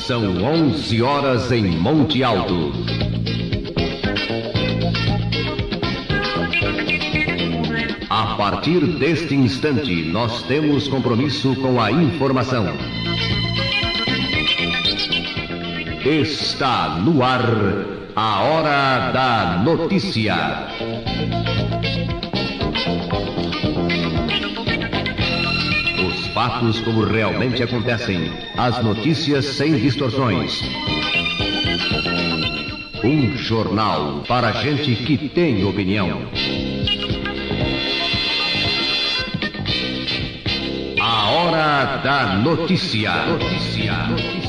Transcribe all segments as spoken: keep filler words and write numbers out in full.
São onze horas em Monte Alto. A partir deste instante, nós temos compromisso com a informação. Está no ar a Hora da Notícia. Os fatos como realmente acontecem, as notícias sem distorções. Um jornal para gente que tem opinião. A Hora da Notícia. Notícia. Notícia.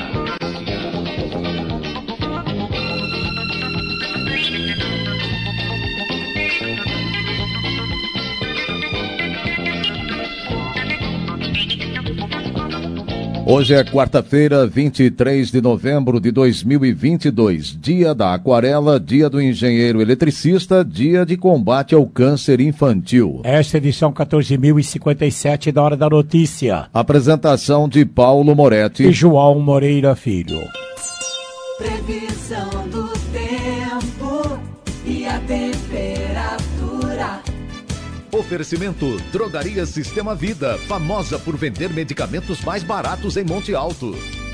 Hoje é quarta-feira, vinte e três de novembro de dois mil e vinte e dois, dia da aquarela, dia do engenheiro eletricista, dia de combate ao câncer infantil. Esta é a edição quatorze mil e cinquenta e sete da Hora da Notícia. Apresentação de Paulo Moretti e João Moreira Filho. Previsão do tempo e a temperatura. Oferecimento Drogaria Sistema Vida, famosa por vender medicamentos mais baratos em Monte Alto.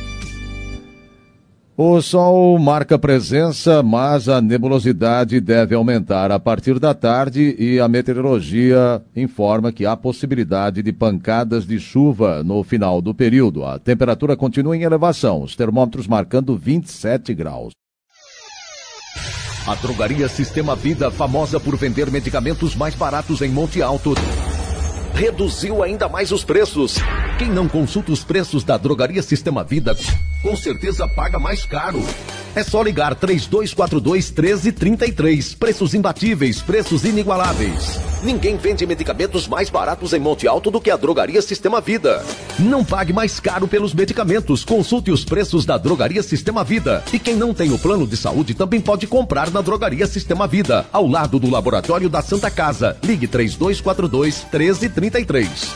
O sol marca presença, mas a nebulosidade deve aumentar a partir da tarde e a meteorologia informa que há possibilidade de pancadas de chuva no final do período. A temperatura continua em elevação, os termômetros marcando vinte e sete graus. A Drogaria Sistema Vida, famosa por vender medicamentos mais baratos em Monte Alto, reduziu ainda mais os preços. Quem não consulta os preços da Drogaria Sistema Vida, com certeza paga mais caro. É só ligar três dois quatro dois, um três três três. Preços imbatíveis, preços inigualáveis. Ninguém vende medicamentos mais baratos em Monte Alto do que a Drogaria Sistema Vida. Não pague mais caro pelos medicamentos. Consulte os preços da Drogaria Sistema Vida. E quem não tem o plano de saúde também pode comprar na Drogaria Sistema Vida, ao lado do Laboratório da Santa Casa. Ligue três dois quatro dois, um três três três.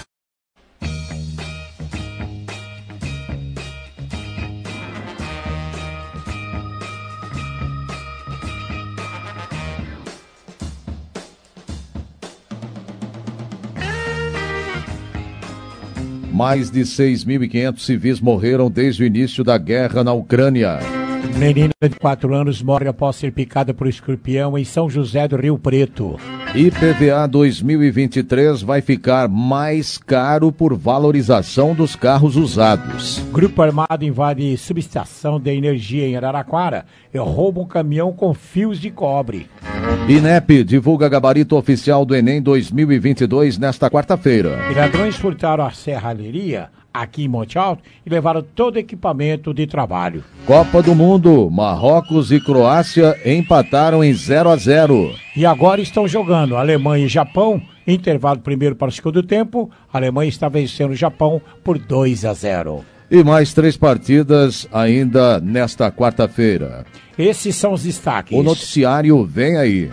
Mais de seis mil e quinhentos civis morreram desde o início da guerra na Ucrânia. Menina de quatro anos morre após ser picada por escorpião em São José do Rio Preto. I P V A dois mil e vinte e três vai ficar mais caro por valorização dos carros usados. Grupo armado invade subestação de energia em Araraquara e rouba um caminhão com fios de cobre. INEP divulga gabarito oficial do Enem dois mil e vinte e dois nesta quarta-feira. E ladrões furtaram a serralheria aqui em Monte Alto e levaram todo o equipamento de trabalho. Copa do Mundo, Marrocos e Croácia empataram em zero a zero. E agora estão jogando Alemanha e Japão, intervalo primeiro para o segundo tempo, a Alemanha está vencendo o Japão por dois a zero. E mais três partidas ainda nesta quarta-feira. Esses são os destaques. O noticiário vem aí.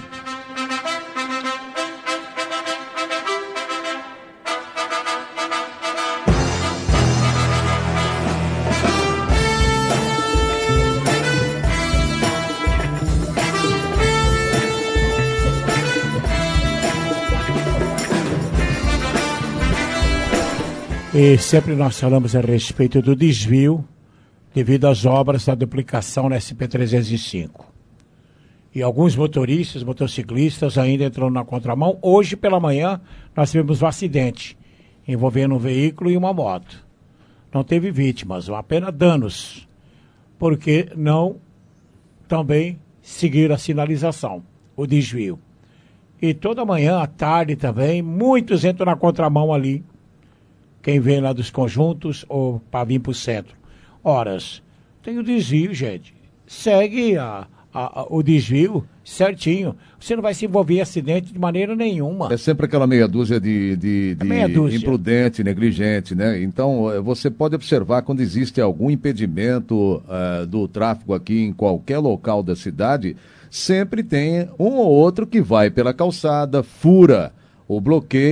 E sempre nós falamos a respeito do desvio devido às obras da duplicação na S P trezentos e cinco. E alguns motoristas, motociclistas ainda entram na contramão. Hoje pela manhã nós tivemos um acidente envolvendo um veículo e uma moto. Não teve vítimas, apenas danos, porque não também seguiram a sinalização, o desvio. E toda manhã, à tarde também, muitos entram na contramão ali. Quem vem lá dos conjuntos ou para vir para o centro. Horas, tem o desvio, gente. Segue a, a, a, o desvio certinho. Você não vai se envolver em acidente de maneira nenhuma. É sempre aquela meia dúzia de, de, de meia dúzia. imprudente, negligente, né? Então, você pode observar quando existe algum impedimento uh, do tráfego aqui em qualquer local da cidade, sempre tem um ou outro que vai pela calçada, fura o bloqueio,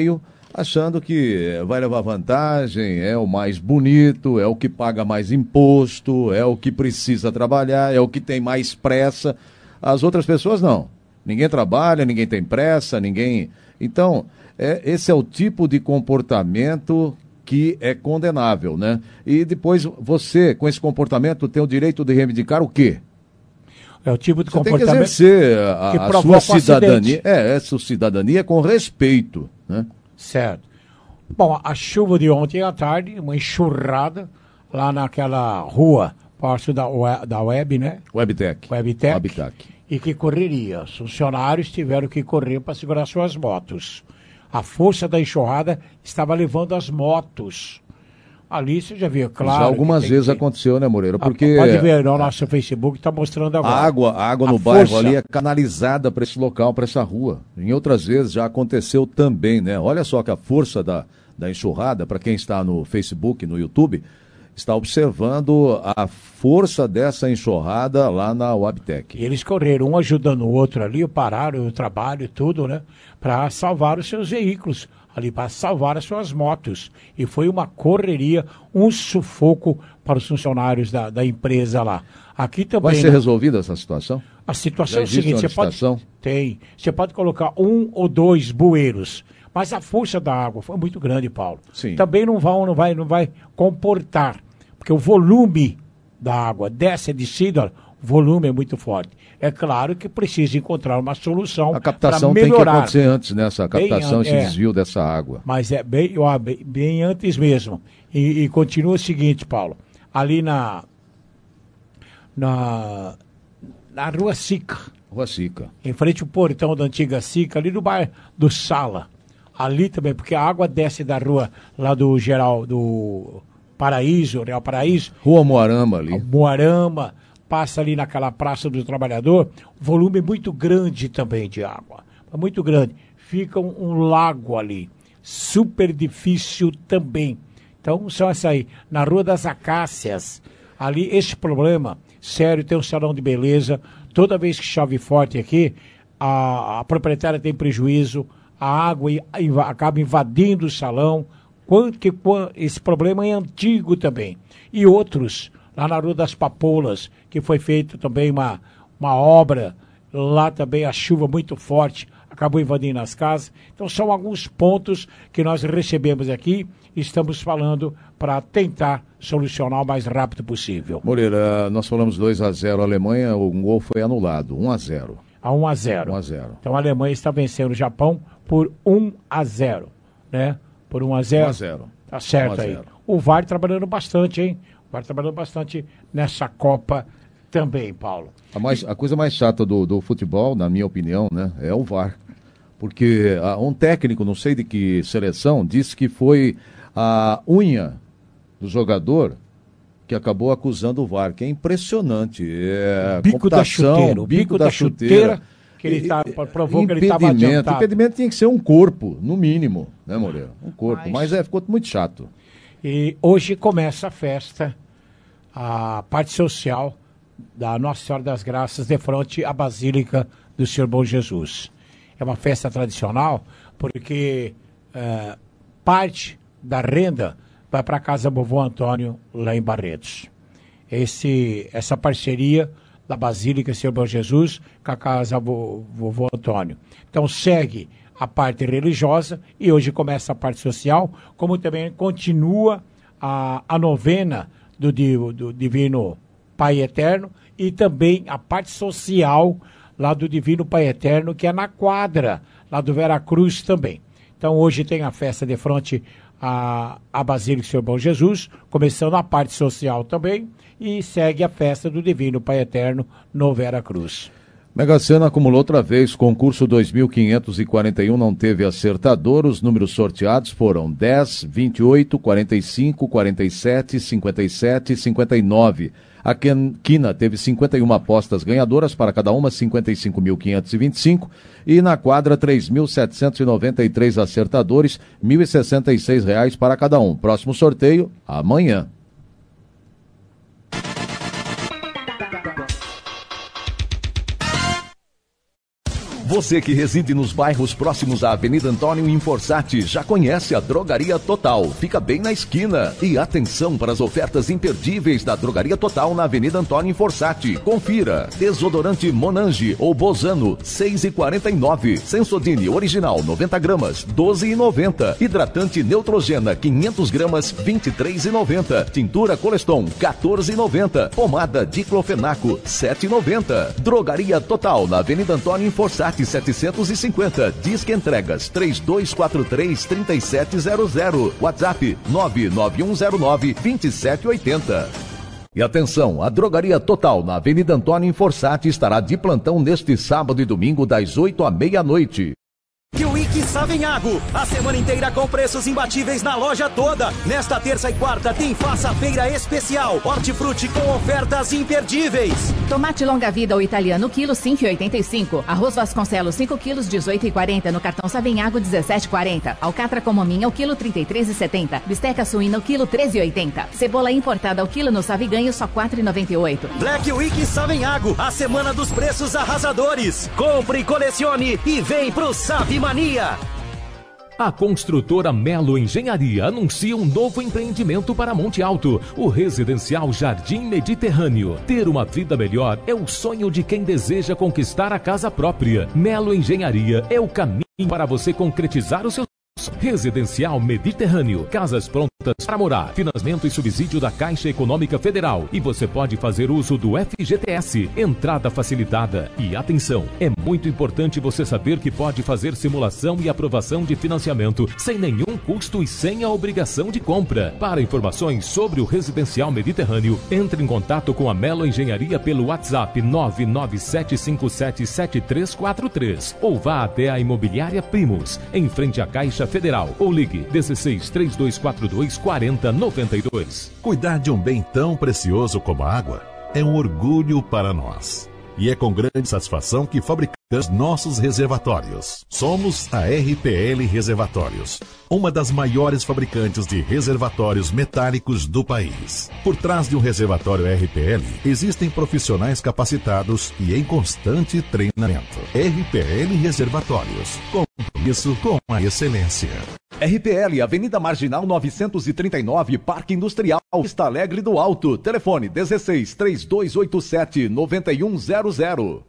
achando que vai levar vantagem, é o mais bonito, é o que paga mais imposto, é o que precisa trabalhar, é o que tem mais pressa. As outras pessoas não. Ninguém trabalha, ninguém tem pressa, ninguém... Então, é, esse é o tipo de comportamento que é condenável, né? E depois você, com esse comportamento, tem o direito de reivindicar o quê? É o tipo de você comportamento tem que exercer a, que a sua cidadania. Acidente. É, essa cidadania com respeito, né? Certo. Bom, a chuva de ontem à tarde, uma enxurrada lá naquela rua, parte da, da Web, né? Webtec. Webtec. Webtec. E que correria. Os funcionários tiveram que correr para segurar suas motos. A força da enxurrada estava levando as motos. Ali você já viu, claro. Já algumas vezes que... aconteceu, né, Moreira? Porque pode ver no nosso Facebook, está mostrando agora. A água, a água a no força... bairro ali é canalizada para esse local, para essa rua. Em outras vezes já aconteceu também, né? Olha só que a força da, da enxurrada, para quem está no Facebook, no YouTube, está observando a força dessa enxurrada lá na Webtec. E eles correram, um ajudando o outro ali, pararam o trabalho e tudo, né? Para salvar os seus veículos, ali para salvar as suas motos. E foi uma correria, um sufoco para os funcionários da, da empresa lá. Aqui também... Vai ser né? resolvida essa situação? A situação Já é a seguinte, você pode... Tem. Você pode colocar um ou dois bueiros, mas a força da água foi muito grande, Paulo. Sim. Também não vai, não vai, não vai comportar, porque o volume da água desce e descida, o volume é muito forte. É claro que precisa encontrar uma solução para melhorar. A captação tem que acontecer antes, né? Essa captação, bem, esse é, desvio dessa água. Mas é bem, ó, bem, bem antes mesmo. E, e continua o seguinte, Paulo. Ali na... Na... Na Rua Sica. Rua Sica. Em frente ao portão da antiga Sica, ali no bairro do Sala. Ali também, porque a água desce da rua lá do Geral, do Paraíso, Real Paraíso. Rua Moarama ali. Moarama, passa ali naquela Praça do Trabalhador. Volume muito grande também de água. Muito grande. Fica um, um lago ali. Super difícil também. Então, são essa aí. Na Rua das Acácias, ali, esse problema, sério, tem um salão de beleza. Toda vez que chove forte aqui, a, a proprietária tem prejuízo, a água inv- acaba invadindo o salão. Quanto que, quanto, esse problema é antigo também. E outros, lá na Rua das Papoulas, que foi feita também uma, uma obra, lá também a chuva muito forte, acabou invadindo as casas. Então são alguns pontos que nós recebemos aqui e estamos falando para tentar solucionar o mais rápido possível. Moreira, nós falamos dois a zero a Alemanha, o gol foi anulado, um a zero. A um a zero. um a zero. Então a Alemanha está vencendo o Japão por um a zero, né? Por um a zero. um a zero. Tá certo aí. O V A R trabalhando bastante, hein? O V A R trabalhando bastante nessa Copa também, Paulo. A, mais, a coisa mais chata do, do futebol, na minha opinião, né, é o V A R. Porque ah, um técnico, não sei de que seleção, disse que foi a unha do jogador que acabou acusando o V A R, que é impressionante. É, bico da chuteira. O bico, bico da, da chuteira, chuteira que ele tá, provou que ele estava adiantado. Impedimento tinha que ser um corpo, no mínimo, né, Moreira? Um corpo, mas, mas é, ficou muito chato. E hoje começa a festa, a parte social da Nossa Senhora das Graças, de frente à Basílica do Senhor Bom Jesus. É uma festa tradicional, porque é, parte da renda vai para a Casa Vovô Antônio, lá em Barretos. Esse, essa parceria da Basílica Senhor Bom Jesus com a Casa Vovô Antônio. Então segue a parte religiosa e hoje começa a parte social, como também continua a, a novena do, do Divino Pai Eterno e também a parte social lá do Divino Pai Eterno, que é na quadra, lá do Vera Cruz também. Então hoje tem a festa de frente à, à Basílica Senhor Bom Jesus, começando a parte social também, e segue a festa do Divino Pai Eterno no Vera Cruz. Mega Sena acumulou outra vez, concurso dois mil quinhentos e quarenta e um não teve acertador, os números sorteados foram dez, vinte e oito, quarenta e cinco, quarenta e sete, cinquenta e sete e cinquenta e nove. A Quina teve cinquenta e uma apostas ganhadoras, para cada uma cinquenta e cinco mil quinhentos e vinte e cinco, e na quadra três mil setecentos e noventa e três acertadores, mil e sessenta e seis reais para cada um. Próximo sorteio, amanhã. Você que reside nos bairros próximos à Avenida Antônio Inforsati já conhece a Drogaria Total. Fica bem na esquina. E atenção para as ofertas imperdíveis da Drogaria Total na Avenida Antônio Inforsati. Confira. Desodorante Monange ou Bozano, seis reais e quarenta e nove centavos. Sensodyne original, noventa gramas, doze reais e noventa centavos. Hidratante Neutrogena, quinhentas gramas, vinte e três reais e noventa centavos. Tintura Coleston, quatorze reais e noventa centavos. Pomada Diclofenaco, sete reais e noventa centavos. Drogaria Total na Avenida Antônio Inforsati setecentos e cinquenta. Disque entregas três dois quatro três, três sete zero zero. WhatsApp nove nove um zero nove, dois sete oito zero. E atenção, a Drogaria Total na Avenida Antônio Inforsati estará de plantão neste sábado e domingo das oito à meia-noite. Kiwik Savenhago, a semana inteira com preços imbatíveis na loja toda. Nesta terça e quarta tem faça-feira especial, hortifruti com ofertas imperdíveis. Tomate longa vida ou italiano, quilo cinco reais e oitenta e cinco centavos. Arroz Vasconcelos, cinco quilos, dezoito reais e quarenta centavos. No cartão Savenhago, dezessete reais e quarenta centavos. Alcatra com mominha, o quilo, trinta e três reais e setenta centavos. Bisteca suína, o quilo, treze reais e oitenta centavos. Cebola importada, o quilo no Saviganho, só quatro reais e noventa e oito centavos. Black Week Savenhago, a semana dos preços arrasadores. Compre, colecione e vem pro Savi Mania. A construtora Melo Engenharia anuncia um novo empreendimento para Monte Alto, o residencial Jardim Mediterrâneo. Ter uma vida melhor é o sonho de quem deseja conquistar a casa própria. Melo Engenharia é o caminho para você concretizar o seu Residencial Mediterrâneo, casas prontas para morar, financiamento e subsídio da Caixa Econômica Federal. E você pode fazer uso do F G T S, entrada facilitada. E atenção, é muito importante você saber que pode fazer simulação e aprovação de financiamento sem nenhum custo e sem a obrigação de compra. Para informações sobre o Residencial Mediterrâneo, entre em contato com a Melo Engenharia pelo WhatsApp nove nove sete cinco sete, sete três quatro três ou vá até a Imobiliária Primos, em frente à Caixa Federal, ou ligue dezesseis, três dois quatro dois, quarenta, noventa e dois. Cuidar de um bem tão precioso como a água é um orgulho para nós. E é com grande satisfação que fabricamos nossos reservatórios. Somos a R P L Reservatórios, uma das maiores fabricantes de reservatórios metálicos do país. Por trás de um reservatório R P L, existem profissionais capacitados e em constante treinamento. R P L Reservatórios, compromisso com a excelência. R P L, Avenida Marginal novecentos e trinta e nove, Parque Industrial, Vista Alegre do Alto. Telefone dezesseis, três dois oito sete, nove um zero zero.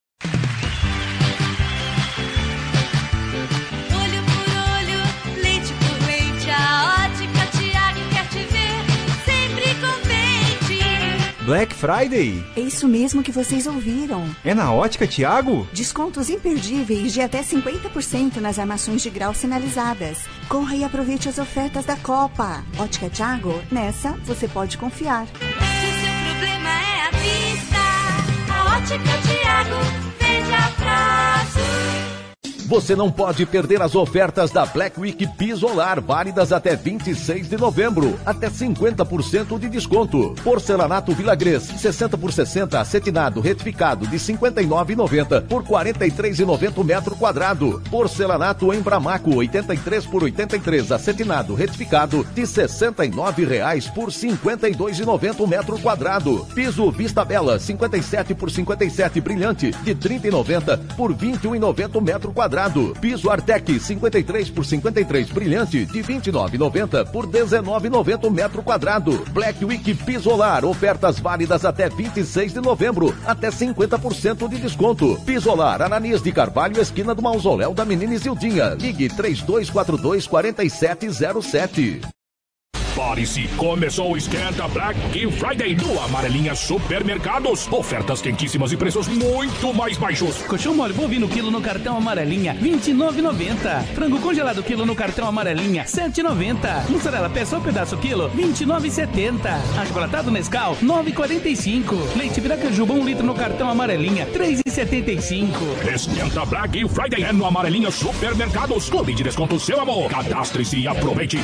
Olho por olho, leite por leite, a Ótica Tiago quer te ver sempre contente. Black Friday? É isso mesmo que vocês ouviram. É na Ótica Tiago? Descontos imperdíveis de até cinquenta por cento nas armações de grau sinalizadas. Corra e aproveite as ofertas da Copa. Ótica Tiago, nessa você pode confiar. Se o seu problema é a vista, a Ótica Tiago vende a prazo. Você não pode perder as ofertas da Black Week Pisolar, válidas até vinte e seis de novembro. Até cinquenta por cento de desconto. Porcelanato Vilagrês, sessenta por sessenta, acetinado retificado de cinquenta e nove reais e noventa centavos por quarenta e três reais e noventa centavos metro quadrado. Porcelanato Embramaco, oitenta e três por oitenta e três, acetinado retificado de sessenta e nove reais por cinquenta e dois reais e noventa centavos metro quadrado. Piso Vista Bela, cinquenta e sete por cinquenta e sete, brilhante, de trinta reais e noventa centavos por vinte e um reais e noventa centavos metro quadrado. Piso Artec, cinquenta e três por cinquenta e três, brilhante, de vinte e nove reais e noventa centavos por dezenove reais e noventa centavos metro quadrado. Black Week Pisolar, ofertas válidas até vinte e seis de novembro, até cinquenta por cento de desconto. Pisolar, Ananias de Carvalho, esquina do Mausoléu da Menina Isildinha. Ligue três dois quatro dois, quatro sete zero sete. Prepare-se, começou o Esquenta Black Friday no Amarelinha Supermercados. Ofertas quentíssimas e preços muito mais baixos. Colchão mole bovino quilo no cartão Amarelinha, vinte e nove reais e noventa centavos. Frango congelado quilo no cartão Amarelinha, sete reais e noventa centavos. Mussarela peça ou pedaço quilo, vinte e nove reais e setenta centavos. Achocolatado Nescau, nove reais e quarenta e cinco centavos. Leite Piracanjuba um litro no cartão Amarelinha, três reais e setenta e cinco centavos. Esquenta Black Friday é no Amarelinha Supermercados. Clube de desconto seu amor. Cadastre-se e aproveite.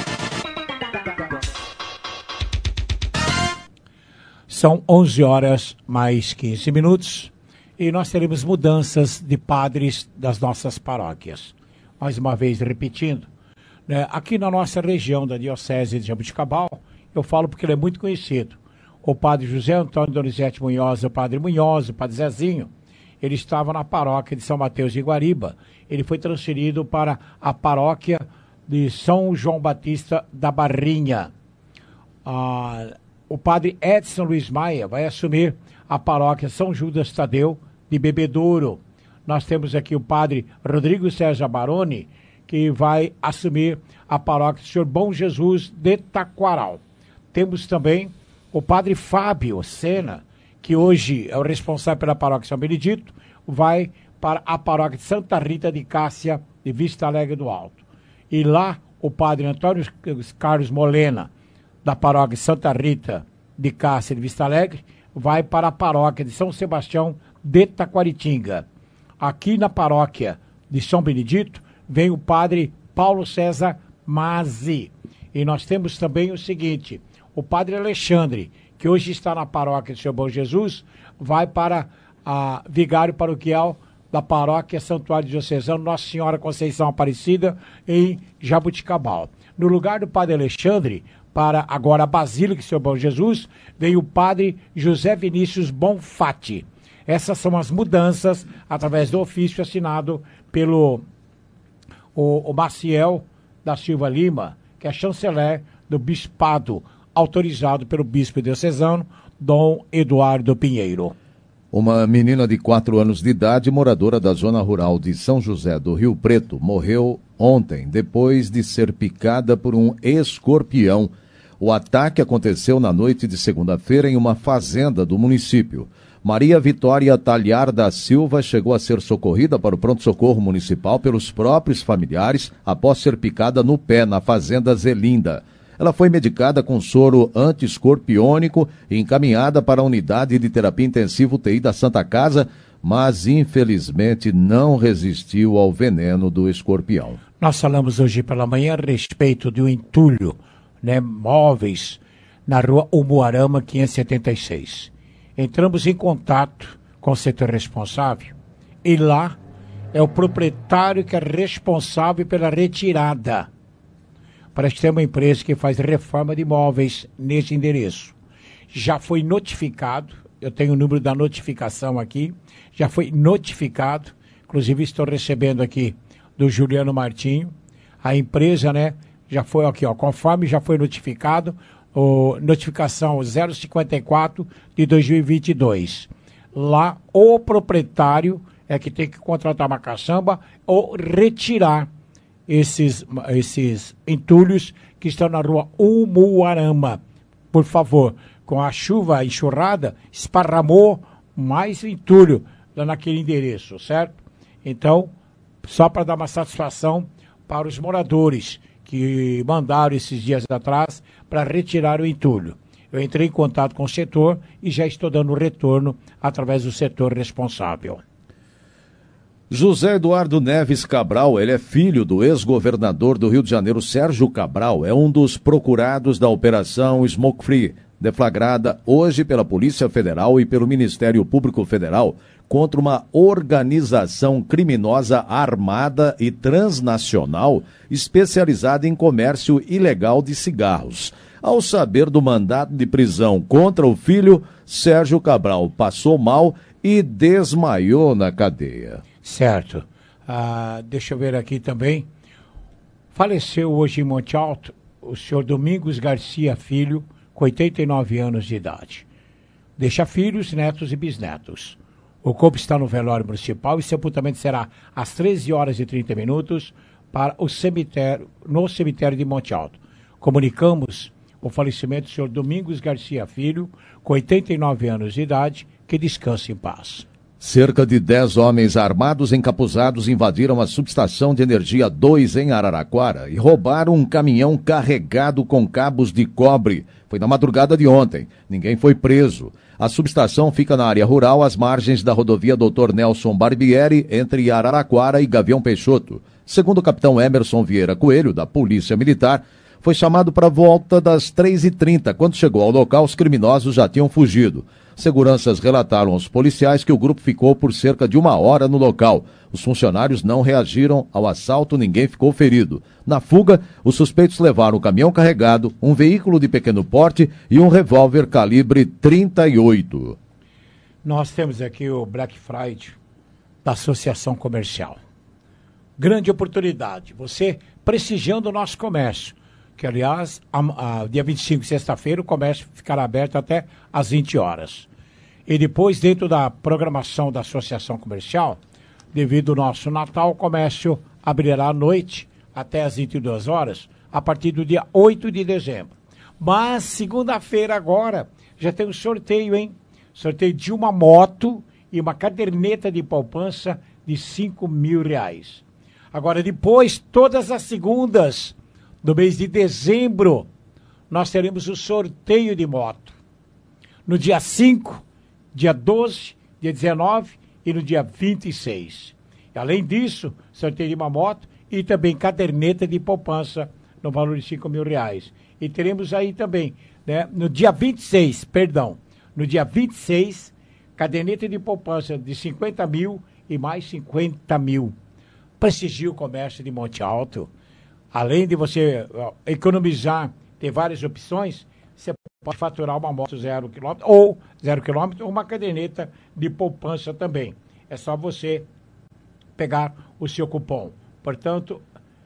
São onze horas mais quinze minutos e nós teremos mudanças de padres das nossas paróquias. Mais uma vez repetindo, né, aqui na nossa região da Diocese de Jabuticabal, eu falo porque ele é muito conhecido. O padre José Antônio Donizete Munhoz, o padre Munhoz, o padre Zezinho, ele estava na paróquia de São Mateus de Guariba. Ele foi transferido para a paróquia de São João Batista da Barrinha. Ah, o padre Edson Luiz Maia vai assumir a paróquia São Judas Tadeu de Bebedouro. Nós temos aqui o padre Rodrigo César Baroni, que vai assumir a paróquia do Senhor Bom Jesus de Taquaral. Temos também o padre Fábio Sena, que hoje é o responsável pela paróquia São Benedito, vai para a paróquia de Santa Rita de Cássia, de Vista Alegre do Alto. E lá, o padre Antônio Carlos Molena, da paróquia Santa Rita de Cássia, de Vista Alegre, vai para a paróquia de São Sebastião de Taquaritinga. Aqui na paróquia de São Benedito, vem o padre Paulo César Mazzi. E nós temos também o seguinte, o padre Alexandre, que hoje está na paróquia do Senhor Bom Jesus, vai para a vigário paroquial da paróquia Santuário Diocesano Nossa Senhora Conceição Aparecida, em Jabuticabal. No lugar do padre Alexandre, para agora a Basílica do Senhor Bom Jesus, vem o padre José Vinícius Bonfatti. Essas são as mudanças através do ofício assinado pelo o, o Maciel da Silva Lima, que é chanceler do bispado, autorizado pelo bispo diocesano, Dom Eduardo Pinheiro. Uma menina de quatro anos de idade, moradora da zona rural de São José do Rio Preto, morreu ontem, depois de ser picada por um escorpião. O ataque aconteceu na noite de segunda-feira em uma fazenda do município. Maria Vitória Talhar da Silva chegou a ser socorrida para o pronto-socorro municipal pelos próprios familiares após ser picada no pé na fazenda Zelinda. Ela foi medicada com soro anti-escorpiônico e encaminhada para a unidade de terapia intensiva U T I da Santa Casa, mas infelizmente não resistiu ao veneno do escorpião. Nós falamos hoje pela manhã a respeito de um entulho, né, móveis, na rua Umuarama quinhentos e setenta e seis. Entramos em contato com o setor responsável e lá é o proprietário que é responsável pela retirada. Parece que tem uma empresa que faz reforma de imóveis nesse endereço. Já foi notificado, eu tenho o número da notificação aqui, já foi notificado, inclusive estou recebendo aqui do Juliano Martinho, a empresa, né, já foi aqui, ó, conforme já foi notificado, o, notificação zero cinquenta e quatro de dois mil e vinte e dois. Lá, o proprietário é que tem que contratar uma caçamba ou retirar esses, esses entulhos que estão na rua Umuarama. Por favor, com a chuva, a enxurrada, esparramou mais entulho lá naquele endereço, certo? Então, só para dar uma satisfação para os moradores que mandaram esses dias atrás para retirar o entulho. Eu entrei em contato com o setor e já estou dando retorno através do setor responsável. José Eduardo Neves Cabral, ele é filho do ex-governador do Rio de Janeiro, Sérgio Cabral, é um dos procurados da Operação Smoke Free, deflagrada hoje pela Polícia Federal e pelo Ministério Público Federal contra uma organização criminosa armada e transnacional especializada em comércio ilegal de cigarros. Ao saber do mandado de prisão contra o filho, Sérgio Cabral passou mal e desmaiou na cadeia. Certo. Ah, deixa eu ver aqui também. Faleceu hoje em Monte Alto o senhor Domingos Garcia Filho, com oitenta e nove anos de idade. Deixa filhos, netos e bisnetos. O corpo está no velório municipal e sepultamento será às treze horas e trinta minutos para o cemitério, no cemitério de Monte Alto. Comunicamos o falecimento do senhor Domingos Garcia Filho, com oitenta e nove anos de idade, que descanse em paz. Cerca de dez homens armados encapuzados invadiram a subestação de energia dois em Araraquara e roubaram um caminhão carregado com cabos de cobre. Foi na madrugada de ontem. Ninguém foi preso. A subestação fica na área rural, às margens da rodovia doutor Nelson Barbieri, entre Araraquara e Gavião Peixoto. Segundo o capitão Emerson Vieira Coelho, da Polícia Militar, foi chamado para volta das três e trinta. Quando chegou ao local, os criminosos já tinham fugido. Seguranças relataram aos policiais que o grupo ficou por cerca de uma hora no local. Os funcionários não reagiram ao assalto, ninguém ficou ferido. Na fuga, os suspeitos levaram o caminhão carregado, um veículo de pequeno porte e um revólver calibre trinta e oito. Nós temos aqui o Black Friday, da Associação Comercial. Grande oportunidade, você prestigiando o nosso comércio, que aliás, a, a, dia vinte e cinco, sexta-feira, o comércio ficará aberto até às vinte horas. E depois, dentro da programação da Associação Comercial, devido ao nosso Natal, o comércio abrirá à noite até às vinte e duas horas, a partir do dia oito de dezembro. Mas, segunda-feira agora, já tem um sorteio, hein? Sorteio de uma moto e uma caderneta de poupança de cinco mil reais. Agora, depois, todas as segundas do mês de dezembro, nós teremos o sorteio de moto. No dia cinco, dia doze, dia dezenove e no dia vinte e seis. Além disso, sorteio de uma moto e também caderneta de poupança no valor de cinco mil reais. E teremos aí também, né, no dia vinte e seis, perdão, no dia vinte e seis, caderneta de poupança de cinquenta mil e mais cinquenta mil. Prestigie o comércio de Monte Alto. Além de você ó, economizar, ter várias opções, você pode faturar uma moto zero quilômetro ou zero quilômetro ou uma caderneta de poupança também. É só você pegar o seu cupom. Portanto,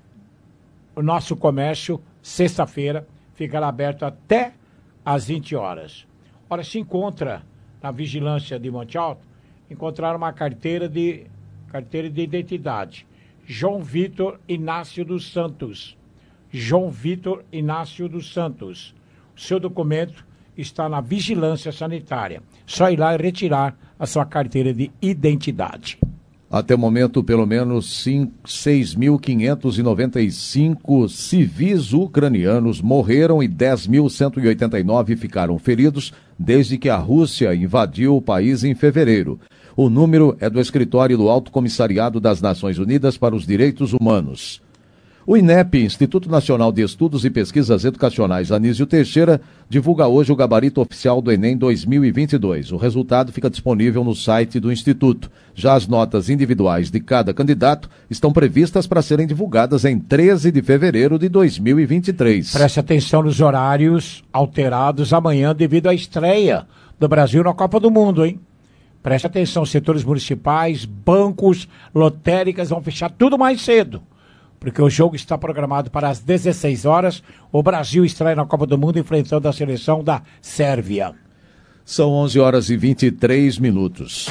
o nosso comércio, sexta-feira, ficará aberto até às vinte horas. Ora, se encontra na vigilância de Monte Alto, encontrar uma carteira de, carteira de identidade. João Vitor Inácio dos Santos. João Vitor Inácio dos Santos. O seu documento está na vigilância sanitária. Só ir lá e retirar a sua carteira de identidade. Até o momento, pelo menos seis mil quinhentos e noventa e cinco civis ucranianos morreram e dez mil cento e oitenta e nove ficaram feridos desde que a Rússia invadiu o país em fevereiro. O número é do escritório do Alto Comissariado das Nações Unidas para os Direitos Humanos. O INEP, Instituto Nacional de Estudos e Pesquisas Educacionais Anísio Teixeira, divulga hoje o gabarito oficial do Enem dois mil e vinte e dois. O resultado fica disponível no site do Instituto. Já as notas individuais de cada candidato estão previstas para serem divulgadas em treze de fevereiro de dois mil e vinte e três. Preste atenção nos horários alterados amanhã devido à estreia do Brasil na Copa do Mundo, hein? Preste atenção, setores municipais, bancos, lotéricas vão fechar tudo mais cedo, porque o jogo está programado para as dezesseis horas. O Brasil estreia na Copa do Mundo enfrentando a seleção da Sérvia. São onze horas e vinte e três minutos.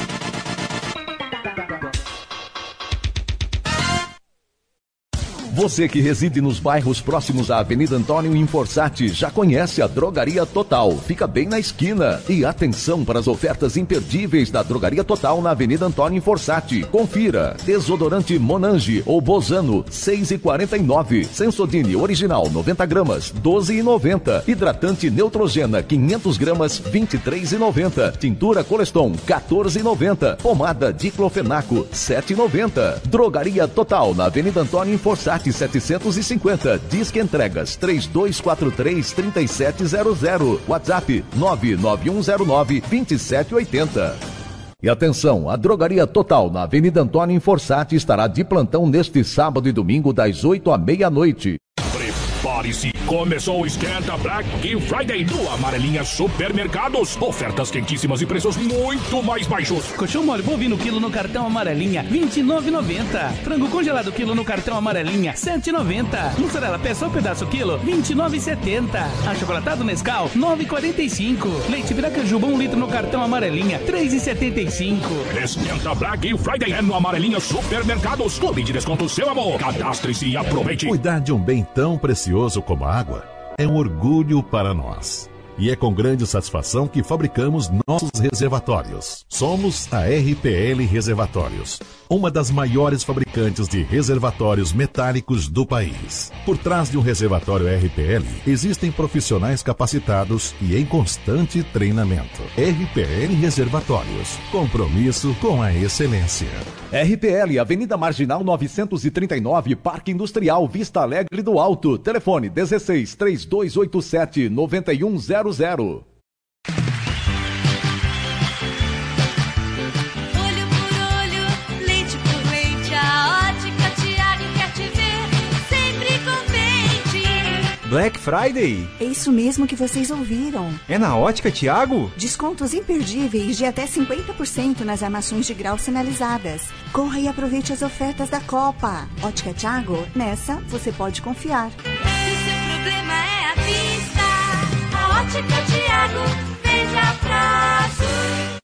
Você que reside nos bairros próximos à Avenida Antônio Inforsati já conhece a Drogaria Total. Fica bem na esquina. E atenção para as ofertas imperdíveis da Drogaria Total na Avenida Antônio Inforsati. Confira. Desodorante Monange ou Bozano, seis reais e quarenta e nove centavos. Sensodyne original, noventa gramas, doze reais e noventa centavos. Hidratante Neutrogena, quinhentas gramas, vinte e três reais e noventa centavos. Tintura Coleston, quatorze reais e noventa centavos. Pomada Diclofenaco, sete reais e noventa centavos. Drogaria Total na Avenida Antônio Inforsati setecentos e cinquenta. Disque entregas três dois quatro três, três sete zero zero. WhatsApp nove nove um zero nove, dois sete oito zero. E atenção, a Drogaria Total na Avenida Antônio Inforsati estará de plantão neste sábado e domingo das oito à meia-noite. Prepare-se, começou o Esquenta Black Friday no Amarelinha Supermercados. Ofertas quentíssimas e preços muito mais baixos. Colchão mole bovino quilo no cartão Amarelinha, vinte e nove reais e noventa centavos. Frango congelado quilo no cartão Amarelinha, sete reais e noventa centavos. Mussarela peça ou pedaço quilo, vinte e nove reais e setenta centavos. Achocolatado Nescau, nove reais e quarenta e cinco centavos. Leite Viracajuba um litro no cartão Amarelinha, três reais e setenta e cinco centavos. Esquenta Black Friday é no Amarelinha Supermercados. Clube de desconto seu amor. Cadastre-se e aproveite. Cuidar de um bem tão precioso como a água é um orgulho para nós. E é com grande satisfação que fabricamos nossos reservatórios. Somos a R P L Reservatórios, uma das maiores fabricantes de reservatórios metálicos do país. Por trás de um reservatório R P L, existem profissionais capacitados e em constante treinamento. R P L Reservatórios, compromisso com a excelência. R P L, Avenida Marginal novecentos e trinta e nove, Parque Industrial, Vista Alegre do Alto. Telefone dezesseis, trinta e dois oitenta e sete, noventa e um zero zero. Olho por olho, leite por leite, a Ótica Tiago quer te ver sempre contente. Black Friday? É isso mesmo que vocês ouviram. É na Ótica Thiago? Descontos imperdíveis de até cinquenta por cento nas armações de grau sinalizadas. Corra e aproveite as ofertas da Copa. Ótica Thiago, nessa você pode confiar. Se o seu problema é a vista, a Ótica Thiago veja a prazo.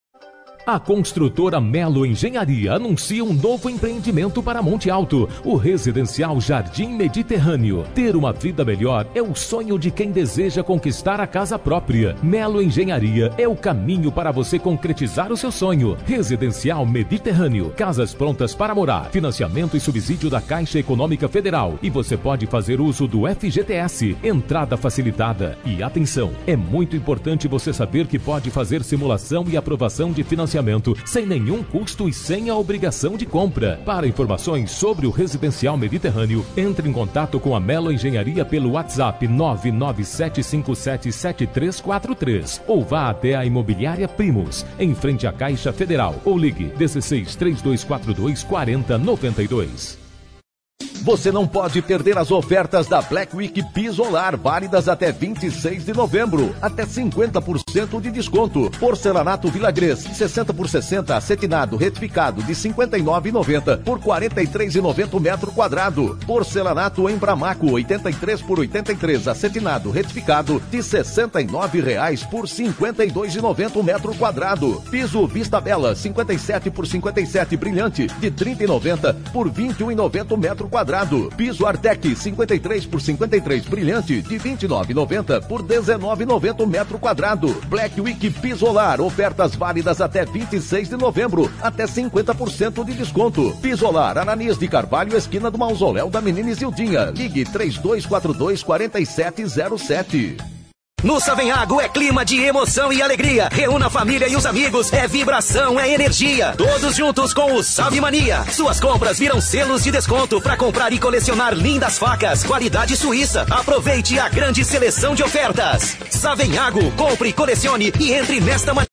A construtora Melo Engenharia anuncia um novo empreendimento para Monte Alto, o residencial Jardim Mediterrâneo. Ter uma vida melhor é o sonho de quem deseja conquistar a casa própria. Melo Engenharia é o caminho para você concretizar o seu sonho. Residencial Mediterrâneo, casas prontas para morar, financiamento e subsídio da Caixa Econômica Federal. E você pode fazer uso do F G T S, entrada facilitada. E atenção, é muito importante você saber que pode fazer simulação e aprovação de financiamento sem nenhum custo e sem a obrigação de compra. Para informações sobre o Residencial Mediterrâneo, entre em contato com a Melo Engenharia pelo WhatsApp nove nove sete cinco sete sete três quatro três ou vá até a Imobiliária Primos, em frente à Caixa Federal, ou ligue dezesseis, trinta e dois quarenta e dois, quarenta, noventa e dois. Você não pode perder as ofertas da Black Week Pisolar, válidas até vinte e seis de novembro. Até cinquenta por cento de desconto. Porcelanato Villagrés, sessenta por sessenta, acetinado retificado de cinquenta e nove reais e noventa centavos por quarenta e três reais e noventa centavos metro quadrado. Porcelanato Embramaco, oitenta e três por oitenta e três, acetinado retificado de sessenta e nove reais por cinquenta e dois reais e noventa centavos metro quadrado. Piso Vista Bela, cinquenta e sete por cinquenta e sete, brilhante, de trinta e noventa por vinte e um reais e noventa centavos metro quadrado. Piso Artec, cinquenta e três por cinquenta e três, brilhante, de vinte e nove reais e noventa centavos por dezenove reais e noventa centavos metro quadrado. Black Week Pisolar, ofertas válidas até vinte e seis de novembro, até cinquenta por cento de desconto. Pisolar, Ananias de Carvalho, esquina do Mausoléu da Menina Isildinha. Ligue três dois quatro dois, quatro sete zero sete. No Savenhago é clima de emoção e alegria. Reúna a família e os amigos. É vibração, é energia. Todos juntos com o Salve Mania. Suas compras viram selos de desconto para comprar e colecionar lindas facas. Qualidade suíça. Aproveite a grande seleção de ofertas. Savenhago, compre, colecione e entre nesta mania.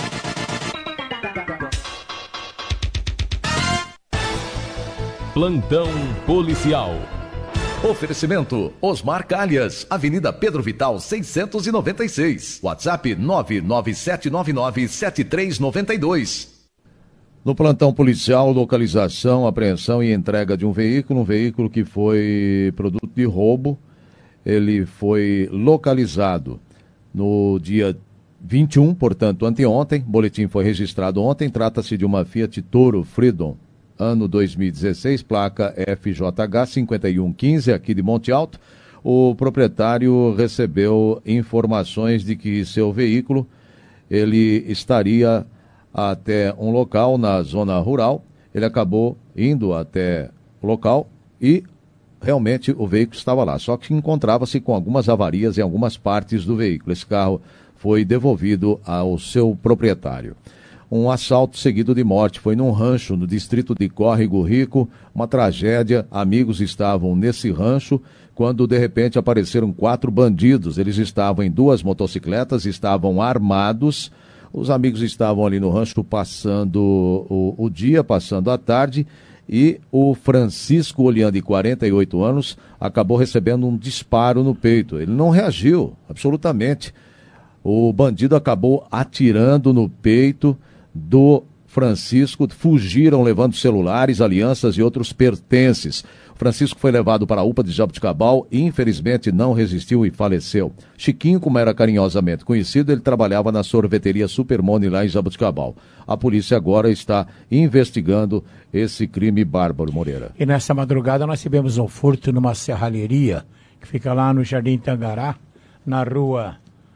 Plantão policial. Oferecimento Osmar Calhas, Avenida Pedro Vital seiscentos e noventa e seis. WhatsApp nove nove sete nove nove sete três nove dois. No plantão policial, localização, apreensão e entrega de um veículo, um veículo que foi produto de roubo. Ele foi localizado no dia vinte e um, portanto, anteontem. O boletim foi registrado ontem. Trata-se de uma Fiat Toro Freedom, ano dois mil e dezesseis, placa F J H cinquenta e um quinze, aqui de Monte Alto. O proprietário recebeu informações de que seu veículo ele estaria até um local na zona rural. Ele acabou indo até o local e realmente o veículo estava lá, só que encontrava-se com algumas avarias em algumas partes do veículo. Esse carro foi devolvido ao seu proprietário. Um assalto seguido de morte foi num rancho no distrito de Córrego Rico, uma tragédia. Amigos estavam nesse rancho quando de repente apareceram quatro bandidos. Eles estavam em duas motocicletas, estavam armados. Os amigos estavam ali no rancho passando o, o dia, passando a tarde, e o Francisco Olian, de quarenta e oito anos, acabou recebendo um disparo no peito. Ele não reagiu, absolutamente. O bandido acabou atirando no peito do Francisco, fugiram levando celulares, alianças e outros pertences. O Francisco foi levado para a U P A de Jaboticabal e infelizmente não resistiu e faleceu. Chiquinho, como era carinhosamente conhecido, ele trabalhava na sorveteria Supermone lá em Jaboticabal. A polícia agora está investigando esse crime bárbaro, Moreira. E nessa madrugada nós tivemos um furto numa serralheria que fica lá no Jardim Tangará, na rua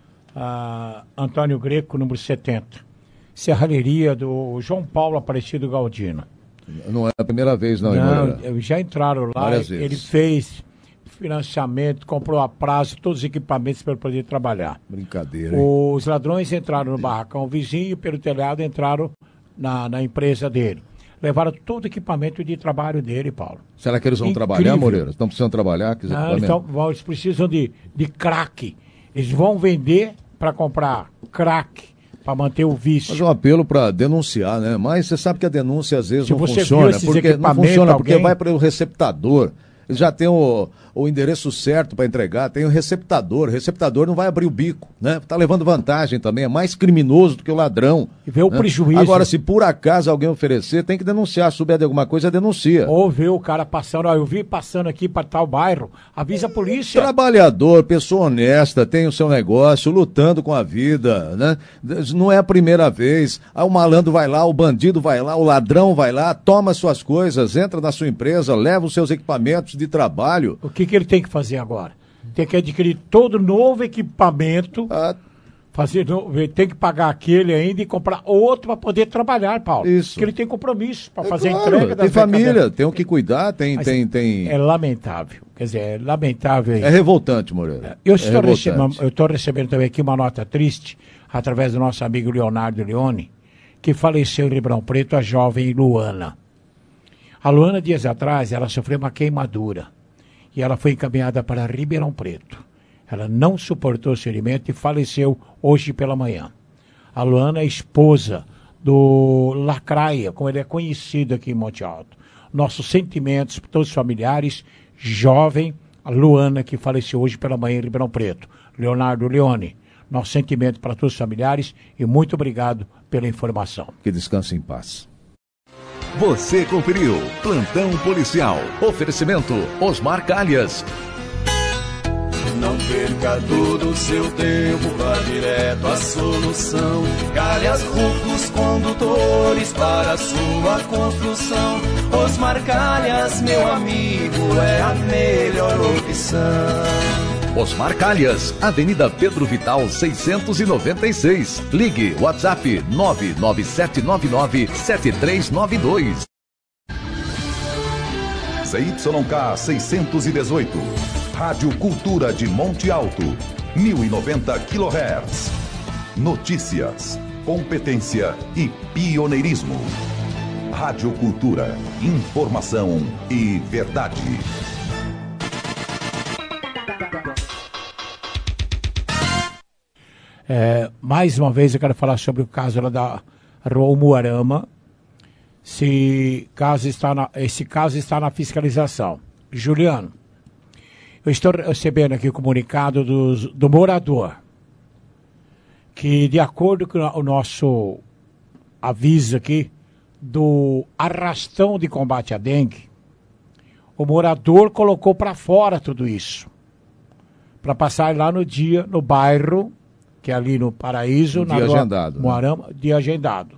uh, Antônio Greco, número setenta. Serralheria do João Paulo Aparecido Galdino. Não é a primeira vez, não, Não, já entraram lá. Várias ele vezes. fez financiamento, comprou a prazo, todos os equipamentos para poder trabalhar. Brincadeira, hein? Os ladrões entraram no barracão vizinho, pelo telhado entraram na, na empresa dele. Levaram todo o equipamento de trabalho dele, Paulo. Será que eles vão Incrível. trabalhar, Moreira? Estão precisando trabalhar? Que Não, eles, tão, eles precisam de, de crack. Eles vão vender para comprar crack, para manter o vício. Mas um apelo para denunciar, né? Mas você sabe que a denúncia às vezes Se não você funciona. viu Porque não funciona, porque alguém... vai para o receptador. Eles já têm o, o endereço certo para entregar, tem o receptador, o receptador não vai abrir o bico, né? Tá levando vantagem também, é mais criminoso do que o ladrão. E vê o né? prejuízo. Agora, se por acaso alguém oferecer, tem que denunciar, se souber de alguma coisa, denuncia. Ou vê o cara passando, ó, eu vi passando aqui para tal bairro, avisa a polícia. Trabalhador, pessoa honesta, tem o seu negócio, lutando com a vida, né? Não é a primeira vez. Aí o malandro vai lá, o bandido vai lá, o ladrão vai lá, toma suas coisas, entra na sua empresa, leva os seus equipamentos de trabalho. O que, que ele tem que fazer agora? Tem que adquirir todo novo equipamento, ah. fazer, tem que pagar aquele ainda e comprar outro para poder trabalhar, Paulo. Isso. Porque ele tem compromisso para é fazer claro, a entrega das tem família, tem o que cuidar, tem... tem, tem... É lamentável, quer dizer, é lamentável. É revoltante, Moreira. Eu é estou, recebendo, eu estou recebendo também aqui uma nota triste, através do nosso amigo Leonardo Leone, que faleceu em Ribeirão Preto, a jovem Luana. A Luana, dias atrás, ela sofreu uma queimadura e ela foi encaminhada para Ribeirão Preto. Ela não suportou o ferimento e faleceu hoje pela manhã. A Luana é esposa do Lacraia, como ele é conhecido aqui em Monte Alto. Nossos sentimentos para todos os familiares, jovem, a Luana, que faleceu hoje pela manhã em Ribeirão Preto. Leonardo Leone, nosso sentimento para todos os familiares e muito obrigado pela informação. Que descanse em paz. Você conferiu Plantão Policial. Oferecimento Osmar Calhas. Não perca todo o seu tempo, vá direto à solução. Calhas Rufos Condutores para a sua construção. Osmar Calhas, meu amigo, é a melhor opção. Osmar Calhas, Avenida Pedro Vital seiscentos e noventa e seis. Ligue WhatsApp nove nove sete nove nove sete três nove dois. Z Y K seiscentos e dezoito. Rádio Cultura de Monte Alto. mil e noventa quilohertz. Notícias, competência e pioneirismo. Rádio Cultura. Informação e verdade. É, mais uma vez eu quero falar sobre o caso lá da Rua Umuarama. Se caso está na, esse caso está na fiscalização. Juliano, eu estou recebendo aqui o comunicado do, do morador, que de acordo com o nosso aviso aqui do arrastão de combate à dengue, o morador colocou para fora tudo isso, para passar lá no dia, no bairro, que é ali no Paraíso, dia na agendado, Moarama, né? Dia agendado.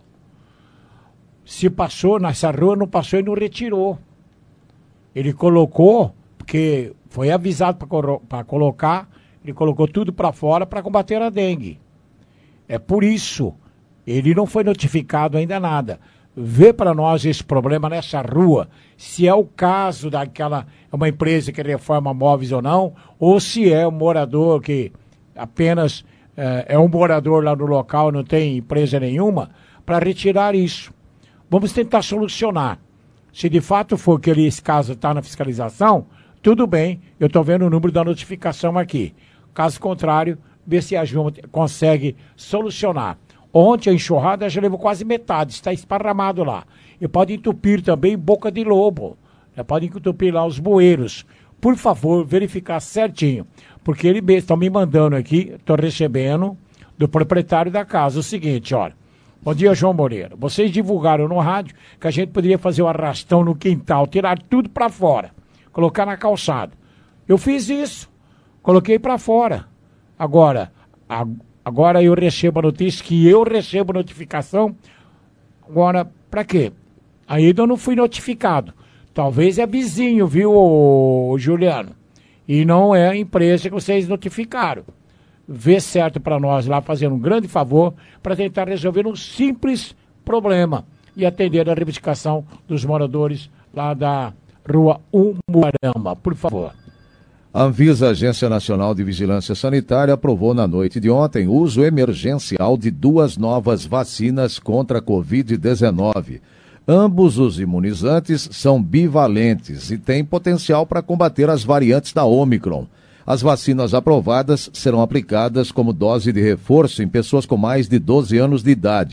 Se passou nessa rua, não passou e não retirou. Ele colocou, porque foi avisado para colocar, ele colocou tudo para fora para combater a dengue. É por isso, ele não foi notificado ainda nada. Vê para nós esse problema nessa rua, se é o caso daquela, é uma empresa que reforma móveis ou não, ou se é um morador que apenas é, é um morador lá no local, não tem empresa nenhuma, para retirar isso. Vamos tentar solucionar. Se de fato for que esse caso está na fiscalização, tudo bem, eu estou vendo o número da notificação aqui. Caso contrário, ver se a João consegue solucionar. Ontem a enxurrada já levou quase metade, está esparramado lá. E pode entupir também boca de lobo. Pode entupir lá os bueiros. Por favor, verificar certinho. Porque ele mesmo está me mandando aqui, estou recebendo do proprietário da casa o seguinte, olha. Bom dia, João Moreira. Vocês divulgaram no rádio que a gente poderia fazer um arrastão no quintal, tirar tudo para fora, colocar na calçada. Eu fiz isso, coloquei para fora. Agora, a, agora eu recebo a notícia que eu recebo notificação. Agora, para quê? Ainda eu não fui notificado. Talvez é vizinho, viu, ô, Juliano? E não é a empresa que vocês notificaram. Vê certo para nós lá, fazendo um grande favor para tentar resolver um simples problema e atender a reivindicação dos moradores lá da Rua Umuarama, por favor. A Anvisa, Agência Nacional de Vigilância Sanitária, aprovou na noite de ontem o uso emergencial de duas novas vacinas contra a covid dezenove. Ambos os imunizantes são bivalentes e têm potencial para combater as variantes da Ômicron. As vacinas aprovadas serão aplicadas como dose de reforço em pessoas com mais de doze anos de idade.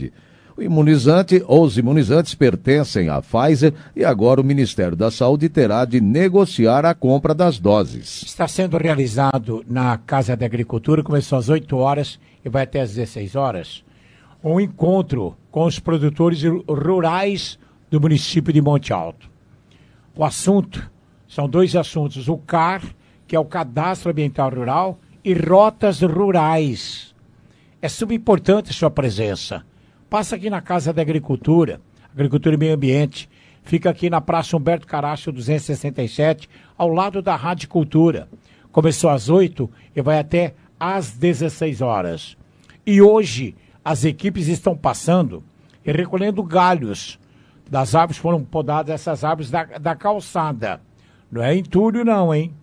O imunizante ou os imunizantes pertencem à Pfizer e agora o Ministério da Saúde terá de negociar a compra das doses. Está sendo realizado na Casa da Agricultura, começou às oito horas e vai até às dezesseis horas, um encontro com os produtores rurais do município de Monte Alto. O assunto, são dois assuntos, o C A R, que é o Cadastro Ambiental Rural, e rotas rurais. É subimportante a sua presença. Passa aqui na Casa da Agricultura, Agricultura e Meio Ambiente, fica aqui na Praça Humberto Caracho duzentos e sessenta e sete, ao lado da Rádio Cultura. Começou às oito e vai até às dezesseis horas. E hoje as equipes estão passando e recolhendo galhos das árvores, foram podadas essas árvores da, da calçada. Não é entulho não, hein?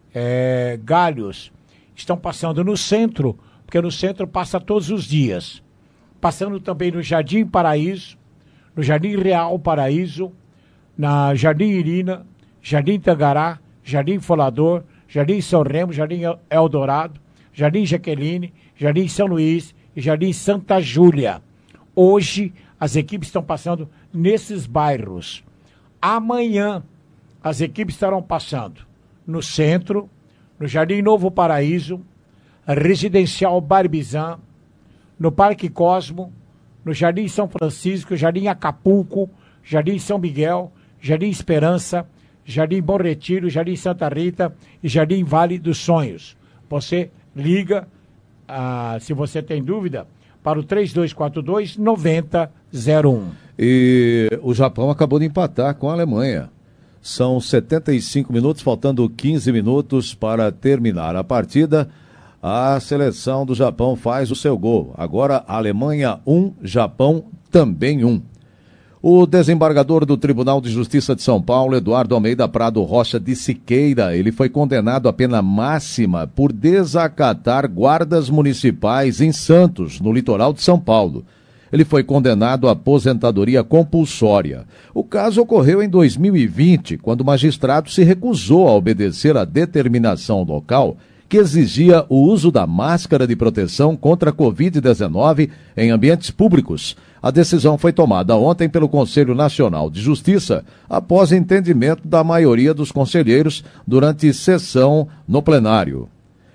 É, galhos. Estão passando no centro, porque no centro passa todos os dias. Passando também no Jardim Paraíso, no Jardim Real Paraíso, na Jardim Irina, Jardim Tangará, Jardim Folador, Jardim São Remo, Jardim Eldorado, Jardim Jaqueline, Jardim São Luís e Jardim Santa Júlia. Hoje as equipes estão passando nesses bairros. Amanhã as equipes estarão passando no centro, no Jardim Novo Paraíso, Residencial Barbizan, no Parque Cosmo, no Jardim São Francisco, Jardim Acapulco, Jardim São Miguel, Jardim Esperança, Jardim Bom Retiro, Jardim Santa Rita e Jardim Vale dos Sonhos. Você liga, ah, se você tem dúvida, para o três dois quatro dois, nove zero zero um. E o Japão acabou de empatar com a Alemanha. São setenta e cinco minutos, faltando quinze minutos para terminar a partida. A seleção do Japão faz o seu gol. Agora, Alemanha um, Japão também um. O desembargador do Tribunal de Justiça de São Paulo, Eduardo Almeida Prado Rocha de Siqueira, ele foi condenado à pena máxima por desacatar guardas municipais em Santos, no litoral de São Paulo. Ele foi condenado à aposentadoria compulsória. O caso ocorreu em dois mil e vinte, quando o magistrado se recusou a obedecer à determinação local que exigia o uso da máscara de proteção contra a covid dezenove em ambientes públicos. A decisão foi tomada ontem pelo Conselho Nacional de Justiça, após entendimento da maioria dos conselheiros durante sessão no plenário.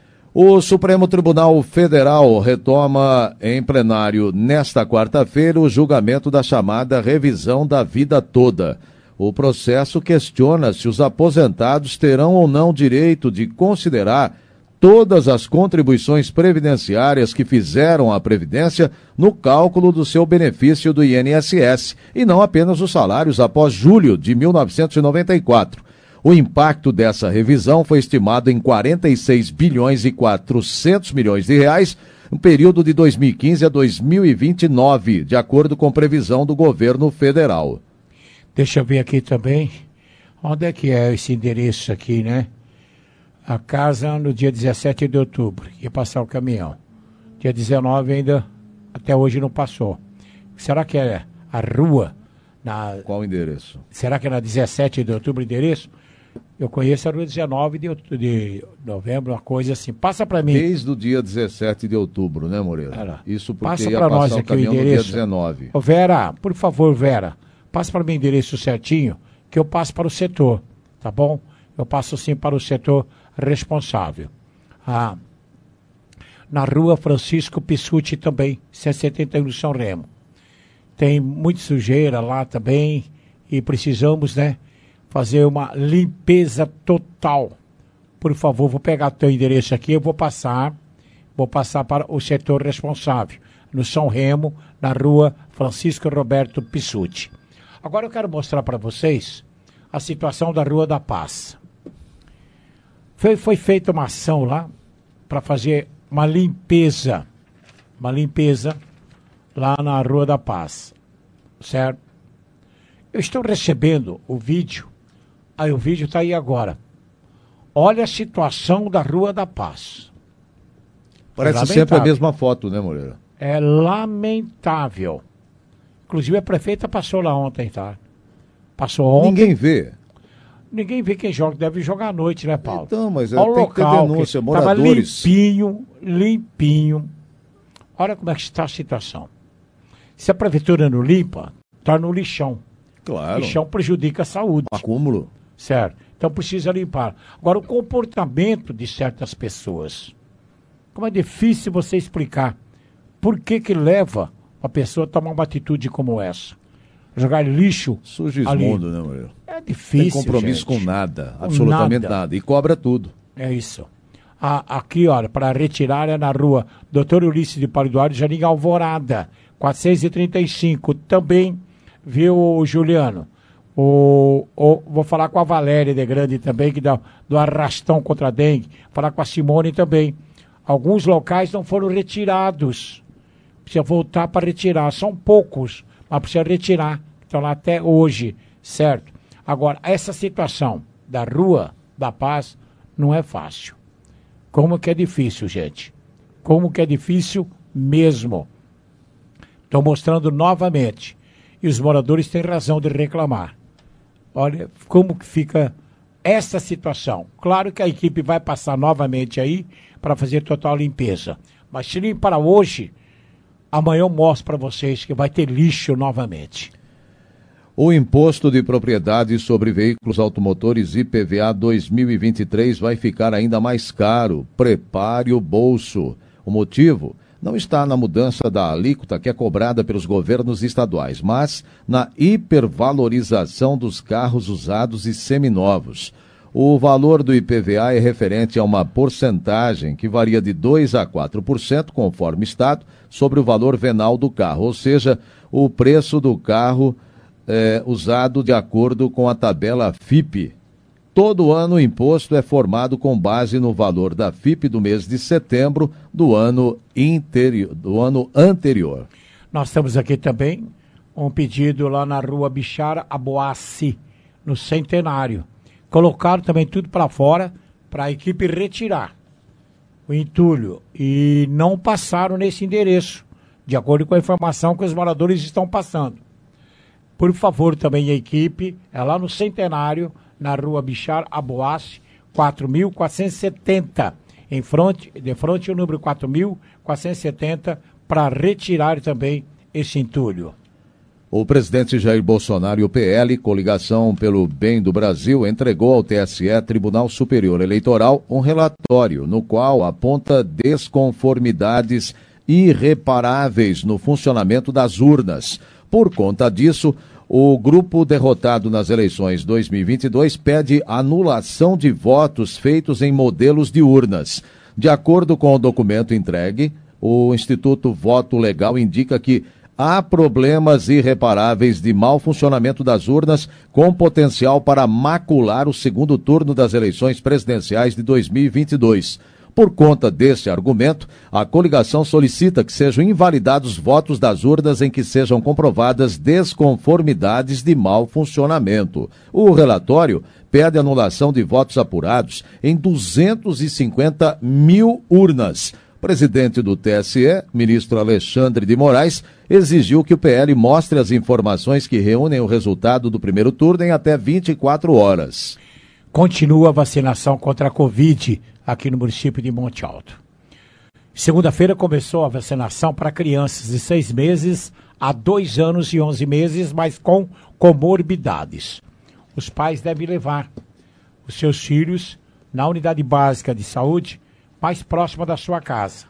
O Supremo Tribunal Federal retoma em plenário nesta quarta-feira o julgamento da chamada revisão da vida toda. O processo questiona se os aposentados terão ou não direito de considerar todas as contribuições previdenciárias que fizeram à Previdência no cálculo do seu benefício do I N S S, e não apenas os salários após julho de mil novecentos e noventa e quatro. O impacto dessa revisão foi estimado em quarenta e seis bilhões e quatrocentos milhões de reais no período de dois mil e quinze a dois mil e vinte e nove, de acordo com previsão do governo federal. Deixa eu ver aqui também, onde é que é esse endereço aqui, né? A casa no dia dezessete de outubro, ia passar o caminhão. Dia dezenove ainda, até hoje não passou. Será que é a rua? Na... Qual o endereço? Será que é na dezessete de outubro o endereço? Eu conheço a rua dezenove de, de novembro, uma coisa assim. Passa para mim. Desde o dia dezessete de outubro, né, Moreira? Era. Isso porque passa ia para passar nós o aqui caminhão o endereço. no dia dezenove. Ô Vera, por favor, Vera, passa para mim o endereço certinho, que eu passo para o setor, tá bom? Eu passo sim para o setor responsável. Ah, na rua Francisco Pissuti também, cento e setenta e um São Remo. Tem muita sujeira lá também e precisamos, né, fazer uma limpeza total. Por favor, vou pegar o teu endereço aqui, eu vou passar, vou passar para o setor responsável, no São Remo, na rua Francisco Roberto Pissuti. Agora eu quero mostrar para vocês a situação da Rua da Paz. Foi, foi feita uma ação lá para fazer uma limpeza, uma limpeza lá na Rua da Paz, certo? Eu estou recebendo o vídeo, aí o vídeo está aí agora. Olha a situação da Rua da Paz. Parece sempre a mesma foto, né, Moreira? É lamentável. Inclusive a prefeita passou lá ontem, tá? Passou ontem. Ninguém vê. Ninguém vê quem joga, deve jogar à noite, né, Paulo? Então, mas é, tem tem que ter denúncia, que moradores. Tava limpinho, limpinho. Olha como é que está a situação. Se a prefeitura não limpa, torna um lixão. Claro. Lixão prejudica a saúde. Acúmulo. Certo. Então precisa limpar. Agora, o comportamento de certas pessoas. Como é difícil você explicar por que que leva a pessoa a tomar uma atitude como essa. Jogar lixo Sugismundo, né, Murilo? É difícil, Tem compromisso gente. com nada, absolutamente nada. nada. E cobra tudo. É isso. A, aqui, olha, para retirar é na rua doutor Ulisses de Paulo Eduardo, Jardim Alvorada, quatrocentos e trinta e cinco. Também, viu, Juliano? O, o, vou falar com a Valéria de Grande também, que dá do arrastão contra a dengue. Falar com a Simone também. Alguns locais não foram retirados. Precisa voltar para retirar. São poucos, mas precisa retirar. Estão lá até hoje, certo? Agora, essa situação da Rua da Paz não é fácil. Como que é difícil, gente? Como que é difícil mesmo. Estou mostrando novamente. E os moradores têm razão de reclamar. Olha como que fica essa situação. Claro que a equipe vai passar novamente aí para fazer total limpeza. Mas se limpar hoje, amanhã eu mostro para vocês que vai ter lixo novamente. O Imposto de Propriedade sobre Veículos Automotores I P V A dois mil e vinte e três vai ficar ainda mais caro. Prepare o bolso. O motivo não está na mudança da alíquota que é cobrada pelos governos estaduais, mas na hipervalorização dos carros usados e seminovos. O valor do I P V A é referente a uma porcentagem que varia de dois a quatro por cento, conforme estado, sobre o valor venal do carro, ou seja, o preço do carro é, usado de acordo com a tabela F I P. Todo ano o imposto é formado com base no valor da F I P do mês de setembro do ano, interior, do ano anterior. Nós temos aqui também um pedido lá na rua Bichara Aboassi, no Centenário. Colocaram também tudo para fora para a equipe retirar o entulho e não passaram nesse endereço, de acordo com a informação que os moradores estão passando. Por favor, também a equipe é lá no Centenário, na rua Bichar Aboassi, quatro mil quatrocentos e setenta, em frente, de frente ao número quatro mil quatrocentos e setenta, para retirar também esse entulho. O presidente Jair Bolsonaro e o P L, Coligação pelo Bem do Brasil, entregou ao T S E, Tribunal Superior Eleitoral, um relatório no qual aponta desconformidades irreparáveis no funcionamento das urnas. Por conta disso, o grupo derrotado nas eleições dois mil e vinte e dois pede anulação de votos feitos em modelos de urnas. De acordo com o documento entregue, o Instituto Voto Legal indica que há problemas irreparáveis de mau funcionamento das urnas com potencial para macular o segundo turno das eleições presidenciais de dois mil e vinte e dois. Por conta desse argumento, a coligação solicita que sejam invalidados votos das urnas em que sejam comprovadas desconformidades de mau funcionamento. O relatório pede anulação de votos apurados em duzentos e cinquenta mil urnas. O presidente do T S E, ministro Alexandre de Moraes, exigiu que o P L mostre as informações que reúnem o resultado do primeiro turno em até vinte e quatro horas. Continua a vacinação contra a Covid aqui no município de Monte Alto. Segunda-feira começou a vacinação para crianças de seis meses a dois anos e onze meses, mas com comorbidades. Os pais devem levar os seus filhos na unidade básica de saúde mais próxima da sua casa.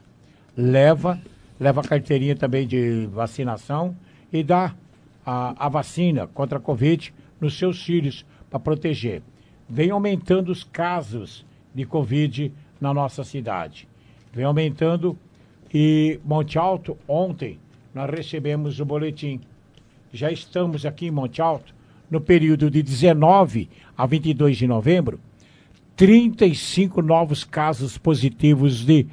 Leva, leva a carteirinha também de vacinação e dá a, a vacina contra a Covid nos seus filhos para proteger. Vem aumentando os casos de Covid na nossa cidade. Vem aumentando e Monte Alto, ontem, nós recebemos o boletim. Já estamos aqui em Monte Alto, no período de dezenove a vinte e dois de novembro, trinta e cinco novos casos positivos de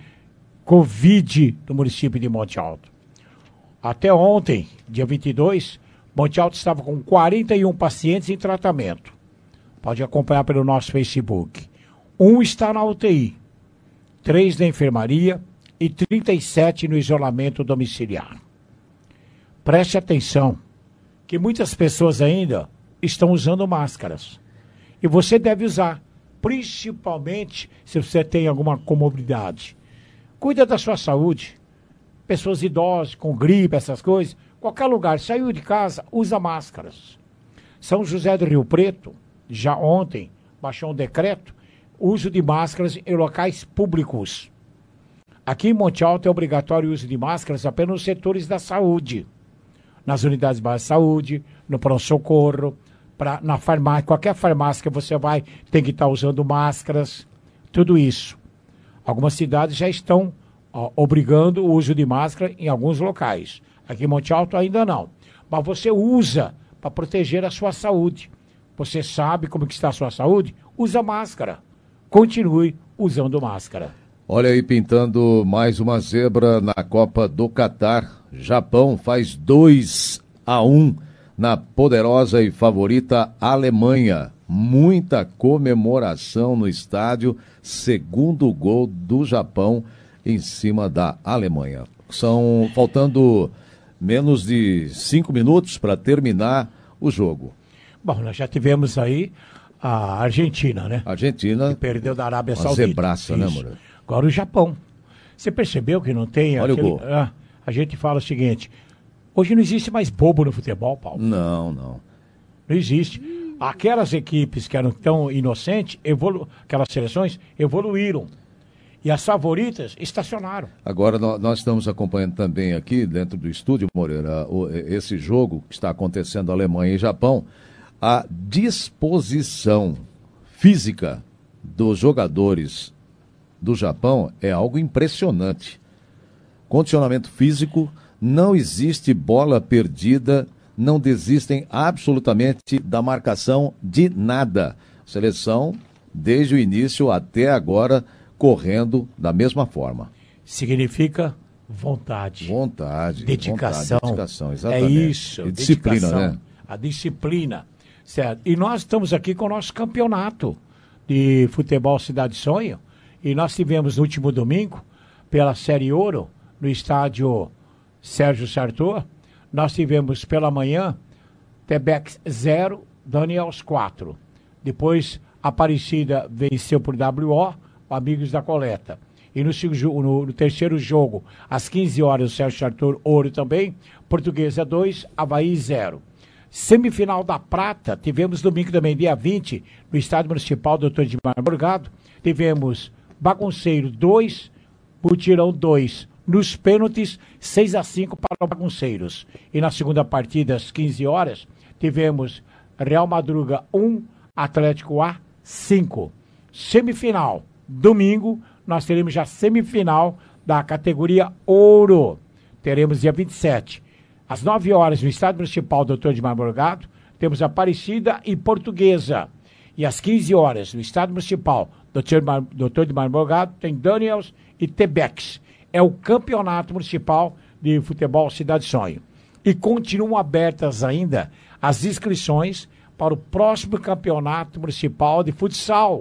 Covid no município de Monte Alto. Até ontem, dia vinte e dois, Monte Alto estava com quarenta e um pacientes em tratamento. Pode acompanhar pelo nosso Facebook. Um está na U T I, três na enfermaria e trinta e sete no isolamento domiciliar. Preste atenção, que muitas pessoas ainda estão usando máscaras. E você deve usar, principalmente se você tem alguma comorbidade. Cuida da sua saúde. pessoas idosas, com gripe, essas coisas, qualquer lugar, saiu de casa, usa máscaras. São José do Rio Preto, já ontem, baixou um decreto, uso de máscaras em locais públicos. Aqui em Monte Alto é obrigatório o uso de máscaras apenas nos setores da saúde. Nas unidades básicas de saúde, no pronto-socorro, pra, na farmácia, qualquer farmácia que você vai, tem que estar usando máscaras, tudo isso. Algumas cidades já estão ó, obrigando o uso de máscara em alguns locais. Aqui em Monte Alto ainda não. Mas você usa para proteger a sua saúde. Você sabe como que está a sua saúde? Usa máscara. Continue usando máscara. Olha aí, pintando mais uma zebra na Copa do Catar. Japão faz dois a um na poderosa e favorita Alemanha. Muita comemoração no estádio. Segundo gol do Japão em cima da Alemanha. São faltando menos de cinco minutos para terminar o jogo. Bom, nós já tivemos aí a Argentina, né? Argentina. Que perdeu da Arábia uma Saudita. Zebraça, né, Moura? Agora o Japão. Você percebeu que não tem... Olha aquele... o gol. Ah, a gente fala o seguinte, hoje não existe mais bobo no futebol, Paulo. Não, não. Não existe. Aquelas equipes que eram tão inocentes, evolu... aquelas seleções, evoluíram. E as favoritas estacionaram. Agora, nós estamos acompanhando também aqui, dentro do estúdio, Moreira, esse jogo que está acontecendo Alemanha e Japão. A disposição física dos jogadores do Japão é algo impressionante. Condicionamento físico, não existe bola perdida, não desistem absolutamente da marcação de nada. Seleção, desde o início até agora, correndo da mesma forma. Significa vontade. Vontade. Dedicação. Vontade, dedicação, exatamente. É isso. E disciplina, dedicação, né? A disciplina. Certo. E nós estamos aqui com o nosso campeonato de futebol Cidade Sonho. E nós tivemos no último domingo, pela Série Ouro, no estádio Sérgio Sartor, nós tivemos pela manhã Tebex zero, Daniels quatro. Depois, Aparecida venceu por W O, Amigos da Coleta. E no, no, no terceiro jogo, às quinze horas, o Sérgio Sartor Ouro também, Portuguesa dois, Avaí zero. Semifinal da Prata, tivemos domingo também, dia vinte, no Estádio Municipal doutor Edmar Morgado, tivemos Bagunceiro dois, Mutirão dois. Nos pênaltis, seis a cinco para os Bagunceiros. E na segunda partida, às quinze horas, tivemos Real Madruga um, Atlético A cinco. Semifinal, domingo, nós teremos já semifinal da categoria Ouro. Teremos dia vinte e sete. Às nove horas, no Estádio Municipal doutor Edmar Morgado, temos Aparecida e Portuguesa. E às quinze horas, no Estádio Municipal doutor Edmar Morgado, tem Daniels e Tebex. É o campeonato municipal de futebol Cidade Sonho. E continuam abertas ainda as inscrições para o próximo campeonato municipal de futsal.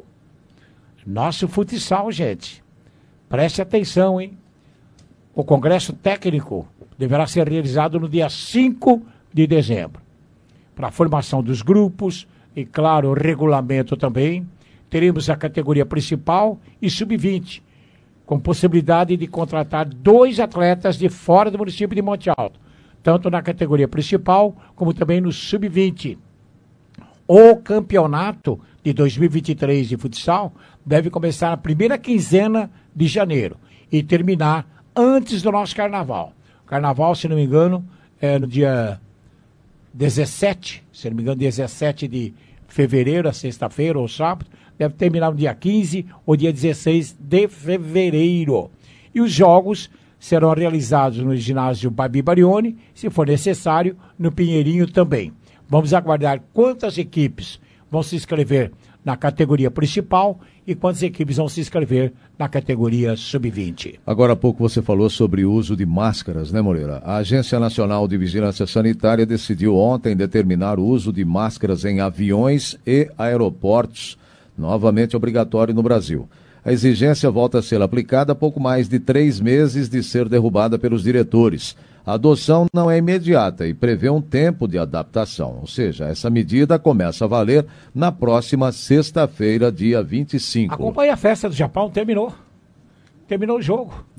Nosso futsal, gente. Preste atenção, hein? O congresso técnico deverá ser realizado no dia cinco de dezembro. Para a formação dos grupos e, claro, o regulamento também. Teremos a categoria principal e sub vinte, com possibilidade de contratar dois atletas de fora do município de Monte Alto, tanto na categoria principal como também no sub vinte. O campeonato de dois mil e vinte e três de futsal deve começar na primeira quinzena de janeiro e terminar antes do nosso carnaval. O carnaval, se não me engano, é no dia dezessete, se não me engano, dezessete de fevereiro, a sexta-feira ou sábado, deve terminar no dia quinze ou dia dezesseis de fevereiro. E os jogos serão realizados no ginásio Babi Barione, se for necessário, no Pinheirinho também. Vamos aguardar quantas equipes vão se inscrever na categoria principal e quantas equipes vão se inscrever na categoria sub vinte. Agora há pouco você falou sobre o uso de máscaras, né, Moreira? A Agência Nacional de Vigilância Sanitária decidiu ontem determinar o uso de máscaras em aviões e aeroportos, novamente obrigatório no Brasil. A exigência volta a ser aplicada há pouco mais de três meses de ser derrubada pelos diretores. A adoção não é imediata e prevê um tempo de adaptação, ou seja, essa medida começa a valer na próxima sexta-feira, dia vinte e cinco. Acompanhe a festa do Japão, terminou. Terminou o jogo.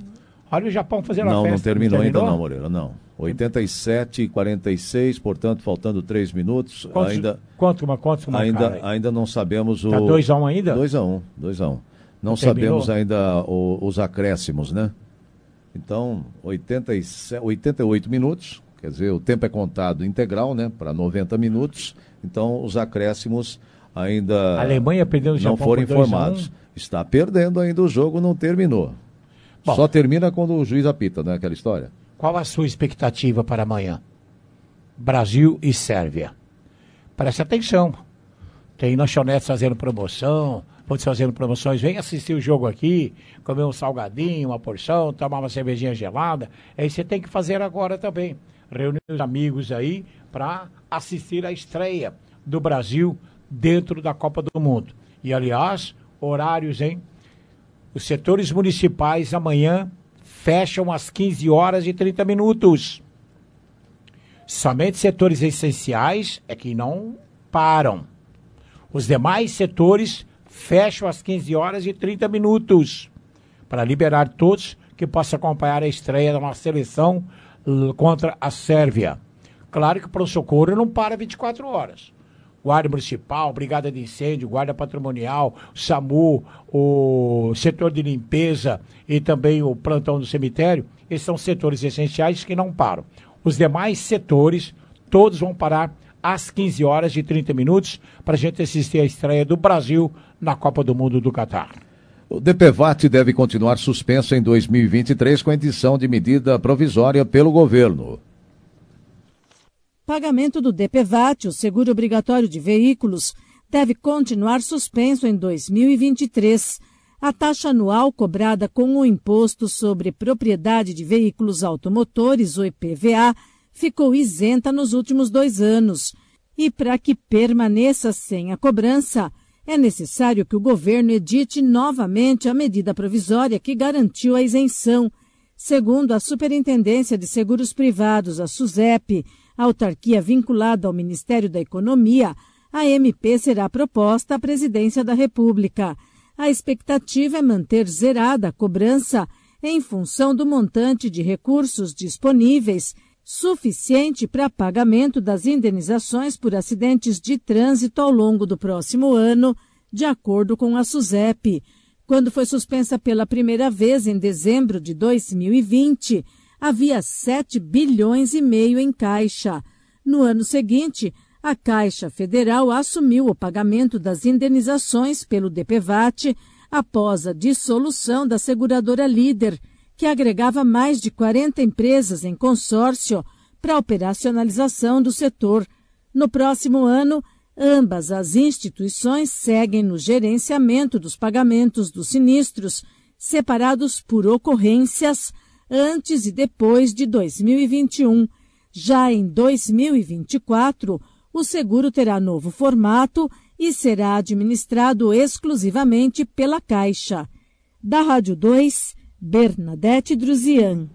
Olha o Japão fazendo não, a festa. Não terminou, não terminou ainda não, Moreira, não. oitenta e sete e quarenta e seis, portanto, faltando três minutos. Quantos, ainda, quanto, quantos ainda, ainda não sabemos o... Tá dois a um ainda? dois a um, dois a um. Não, não sabemos terminou? ainda o, os acréscimos, né? Então, oitenta e sete, oitenta e oito minutos, quer dizer, o tempo é contado integral, né? Para noventa minutos. Então, os acréscimos ainda a Alemanha perdeu o não Japão foram por dois a um. informados. Está perdendo ainda, o jogo não terminou. Bom, só termina quando o juiz apita, né? Aquela história. Qual a sua expectativa para amanhã? Brasil e Sérvia. Preste atenção. Tem lanchonetes fazendo promoção, outros fazendo promoções. Vem assistir o jogo aqui, comer um salgadinho, uma porção, tomar uma cervejinha gelada. É isso que você tem que fazer agora também. Reunir os amigos aí para assistir a estreia do Brasil dentro da Copa do Mundo. E, aliás, horários, hein? Os setores municipais amanhã fecham às quinze horas e trinta minutos. Somente setores essenciais é que não param. Os demais setores fecham às quinze horas e trinta minutos para liberar todos que possam acompanhar a estreia da nossa seleção contra a Sérvia. Claro que o pronto-socorro não para vinte e quatro horas. Guarda Municipal, Brigada de Incêndio, Guarda Patrimonial, SAMU, o setor de limpeza e também o plantão do cemitério, esses são setores essenciais que não param. Os demais setores, todos vão parar às quinze horas e trinta minutos para a gente assistir a estreia do Brasil na Copa do Mundo do Catar. O DPVAT deve continuar suspenso em dois mil e vinte e três com edição de medida provisória pelo governo. Pagamento do DPVAT, o seguro obrigatório de veículos, deve continuar suspenso em dois mil e vinte e três. A taxa anual cobrada com o Imposto sobre Propriedade de Veículos Automotores, o I P V A, ficou isenta nos últimos dois anos. E para que permaneça sem a cobrança, é necessário que o governo edite novamente a medida provisória que garantiu a isenção. Segundo a Superintendência de Seguros Privados, a SUSEP, a autarquia vinculada ao Ministério da Economia, a M P será proposta à Presidência da República. A expectativa é manter zerada a cobrança em função do montante de recursos disponíveis, suficiente para pagamento das indenizações por acidentes de trânsito ao longo do próximo ano, de acordo com a SUSEP. Quando foi suspensa pela primeira vez em dezembro de dois mil e vinte, havia sete bilhões e meio em caixa. No ano seguinte, a Caixa Federal assumiu o pagamento das indenizações pelo DPVAT após a dissolução da seguradora Líder, que agregava mais de quarenta empresas em consórcio para a operacionalização do setor. No próximo ano, ambas as instituições seguem no gerenciamento dos pagamentos dos sinistros, separados por ocorrências, antes e depois de dois mil e vinte e um. Já em dois mil e vinte e quatro, o seguro terá novo formato e será administrado exclusivamente pela Caixa. Da Rádio dois, Bernadette Druzian.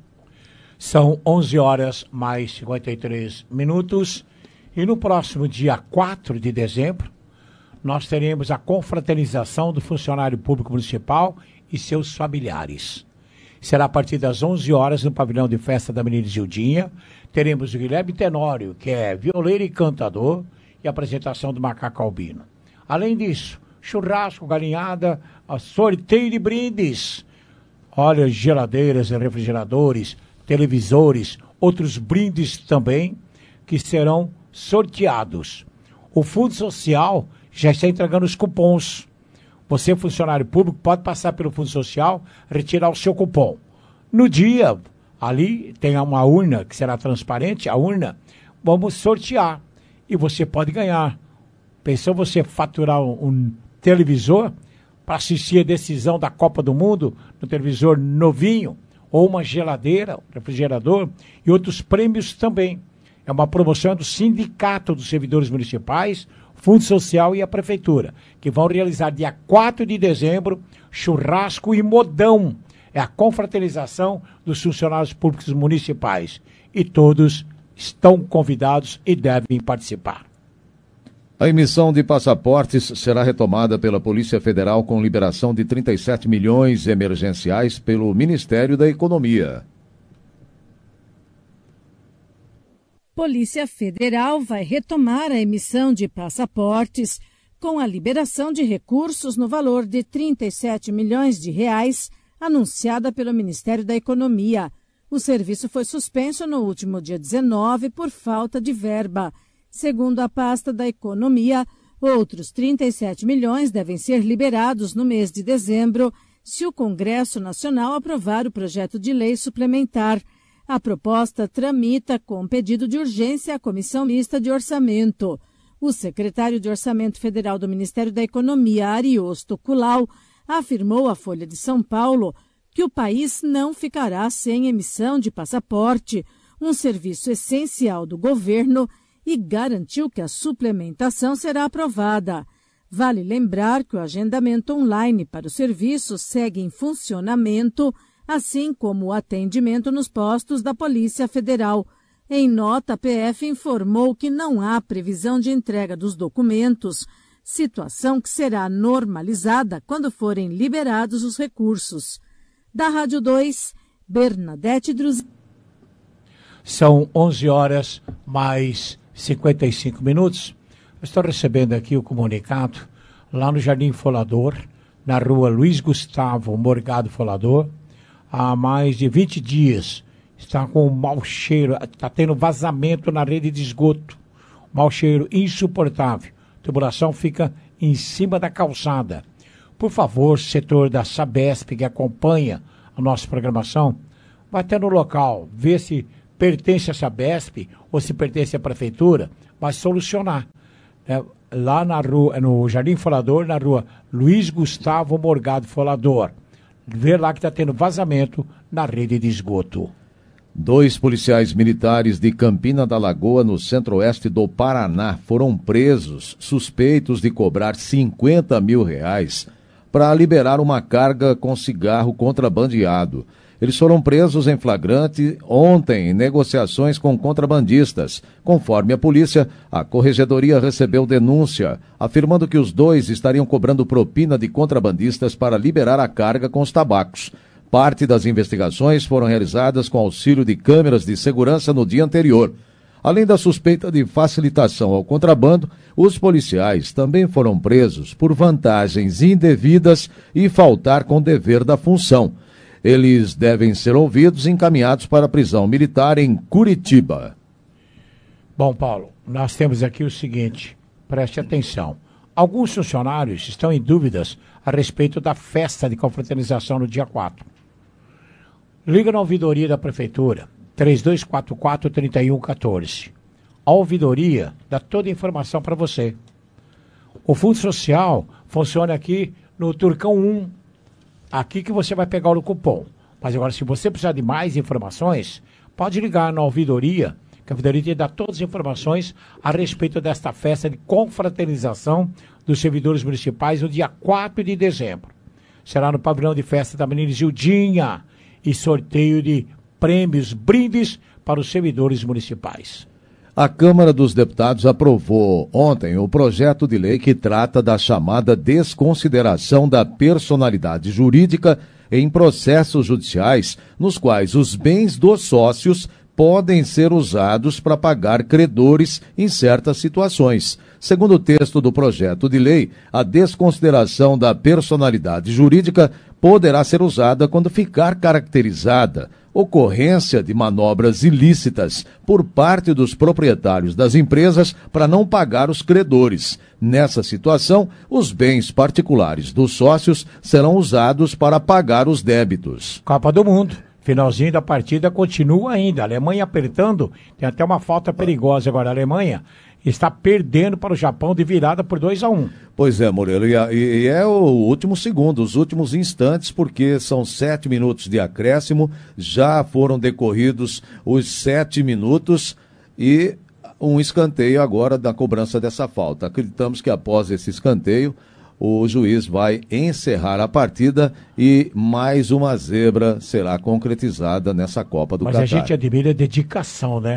São onze horas mais cinquenta e três minutos e no próximo dia quatro de dezembro nós teremos a confraternização do funcionário público municipal e seus familiares. Será a partir das onze horas no pavilhão de festa da Menina Gildinha. Teremos o Guilherme Tenório, que é violeiro e cantador, e a apresentação do Macaco Albino. Além disso, churrasco, galinhada, sorteio de brindes. Olha, geladeiras, refrigeradores, televisores, outros brindes também que serão sorteados. O Fundo Social já está entregando os cupons. Você, funcionário público, pode passar pelo Fundo Social, retirar o seu cupom. No dia, ali tem uma urna que será transparente, a urna, vamos sortear. E você pode ganhar. Pensou você faturar um, um televisor para assistir a decisão da Copa do Mundo, no televisor novinho, ou uma geladeira, um refrigerador, e outros prêmios também. É uma promoção do Sindicato dos Servidores Municipais, Fundo Social e a Prefeitura, que vão realizar dia quatro de dezembro, churrasco e modão. É a confraternização dos funcionários públicos municipais. E todos estão convidados e devem participar. A emissão de passaportes será retomada pela Polícia Federal com liberação de trinta e sete milhões emergenciais pelo Ministério da Economia. Polícia Federal vai retomar a emissão de passaportes com a liberação de recursos no valor de trinta e sete milhões de reais, anunciada pelo Ministério da Economia. O serviço foi suspenso no último dia dezenove por falta de verba. Segundo a pasta da Economia, outros trinta e sete milhões devem ser liberados no mês de dezembro, se o Congresso Nacional aprovar o projeto de lei suplementar. A proposta tramita com pedido de urgência à Comissão Mista de Orçamento. O secretário de Orçamento Federal do Ministério da Economia, Ariosto Culau, afirmou à Folha de São Paulo que o país não ficará sem emissão de passaporte, um serviço essencial do governo, e garantiu que a suplementação será aprovada. Vale lembrar que o agendamento online para o serviço segue em funcionamento, assim como o atendimento nos postos da Polícia Federal. Em nota, a P F informou que não há previsão de entrega dos documentos, situação que será normalizada quando forem liberados os recursos. Da Rádio dois, Bernadette Druzin. São onze horas mais cinquenta e cinco minutos. Estou recebendo aqui o comunicado lá no Jardim Folador, na rua Luiz Gustavo Morgado Folador. Há mais de vinte dias está com um mau cheiro, está tendo vazamento na rede de esgoto. Mau cheiro insuportável. A tubulação fica em cima da calçada. Por favor, setor da Sabesp que acompanha a nossa programação, vai até no local, ver se pertence à Sabesp ou se pertence à Prefeitura, vai solucionar. É, lá na rua, no Jardim Folador, na rua Luiz Gustavo Morgado Folador. Ver lá que está tendo vazamento na rede de esgoto. Dois policiais militares de Campina da Lagoa, no centro-oeste do Paraná, foram presos, suspeitos de cobrar cinquenta mil reais para liberar uma carga com cigarro contrabandeado. Eles foram presos em flagrante ontem em negociações com contrabandistas. Conforme a polícia, a corregedoria recebeu denúncia, afirmando que os dois estariam cobrando propina de contrabandistas para liberar a carga com os tabacos. Parte das investigações foram realizadas com auxílio de câmeras de segurança no dia anterior. Além da suspeita de facilitação ao contrabando, os policiais também foram presos por vantagens indevidas e faltar com dever da função. Eles devem ser ouvidos e encaminhados para a prisão militar em Curitiba. Bom, Paulo, nós temos aqui o seguinte, preste atenção. Alguns funcionários estão em dúvidas a respeito da festa de confraternização no dia quatro. Liga na ouvidoria da Prefeitura, três dois quatro quatro, três um um quatro. A ouvidoria dá toda a informação para você. O Fundo Social funciona aqui no Turcão um, aqui que você vai pegar o cupom. Mas agora, se você precisar de mais informações, pode ligar na ouvidoria, que a ouvidoria dá todas as informações a respeito desta festa de confraternização dos servidores municipais no dia quatro de dezembro. Será no pavilhão de festa da Menina Gildinha e sorteio de prêmios, brindes para os servidores municipais. A Câmara dos Deputados aprovou ontem o projeto de lei que trata da chamada desconsideração da personalidade jurídica em processos judiciais, nos quais os bens dos sócios podem ser usados para pagar credores em certas situações. Segundo o texto do projeto de lei, a desconsideração da personalidade jurídica poderá ser usada quando ficar caracterizada ocorrência de manobras ilícitas por parte dos proprietários das empresas para não pagar os credores. Nessa situação, os bens particulares dos sócios serão usados para pagar os débitos. Copa do Mundo. Finalzinho da partida continua ainda. A Alemanha apertando, tem até uma falta perigosa agora. A Alemanha está perdendo para o Japão de virada por dois a um. Pois é, Murilo, e, e é o último segundo, os últimos instantes, porque são sete minutos de acréscimo, já foram decorridos os sete minutos e um escanteio agora da cobrança dessa falta. Acreditamos que após esse escanteio, o juiz vai encerrar a partida e mais uma zebra será concretizada nessa Copa do Catar. Mas a gente admira a dedicação, né,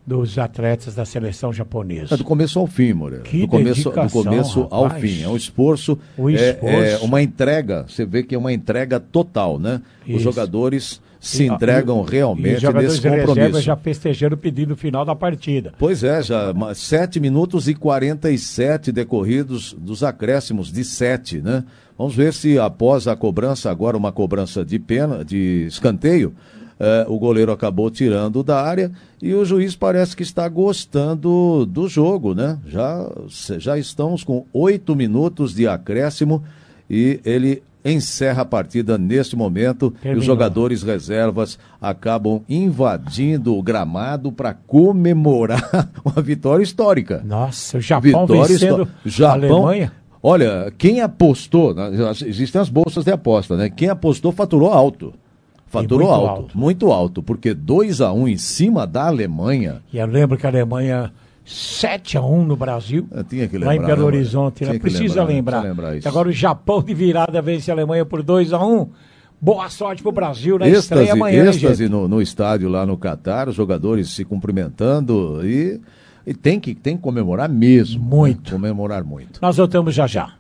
dos atletas da seleção japonesa. É do começo ao fim, Moreira. Que do começo, do começo ao rapaz. fim. É um esforço, O é, esforço. é uma entrega. Você vê que é uma entrega total, né? Os Isso. jogadores se E- entregam e- realmente e os jogadores nesse de reserva compromisso. já festejaram o pedido final da partida. Pois é, já ma- sete minutos e quarenta e sete decorridos dos acréscimos de sete, né? Vamos ver se após a cobrança, agora uma cobrança de pena, de escanteio, eh, o goleiro acabou tirando da área e o juiz parece que está gostando do jogo, né? Já, já estamos com oito minutos de acréscimo e ele encerra a partida neste momento. E Terminou. os jogadores reservas acabam invadindo o gramado para comemorar uma vitória histórica. Nossa, o Japão Vitória vencendo histó- Japão, a Alemanha. Olha, quem apostou, né, existem as bolsas de aposta, né? Quem apostou faturou alto. Faturou muito alto, alto. muito alto, porque dois a um em cima da Alemanha. E eu lembro que a Alemanha sete a um no Brasil, Eu tinha que lá em lembrar, Belo né, Horizonte. Tinha Né? que Precisa lembrar, lembrar. precisa lembrar isso. Agora o Japão de virada vence a Alemanha por dois a um. Boa sorte pro Brasil na Êxtase, estreia amanhã, hein, êxtase gente? no, no estádio lá no Catar, os jogadores se cumprimentando e, e tem, que, tem que comemorar mesmo. Muito. Né? Comemorar muito. Nós voltamos já já.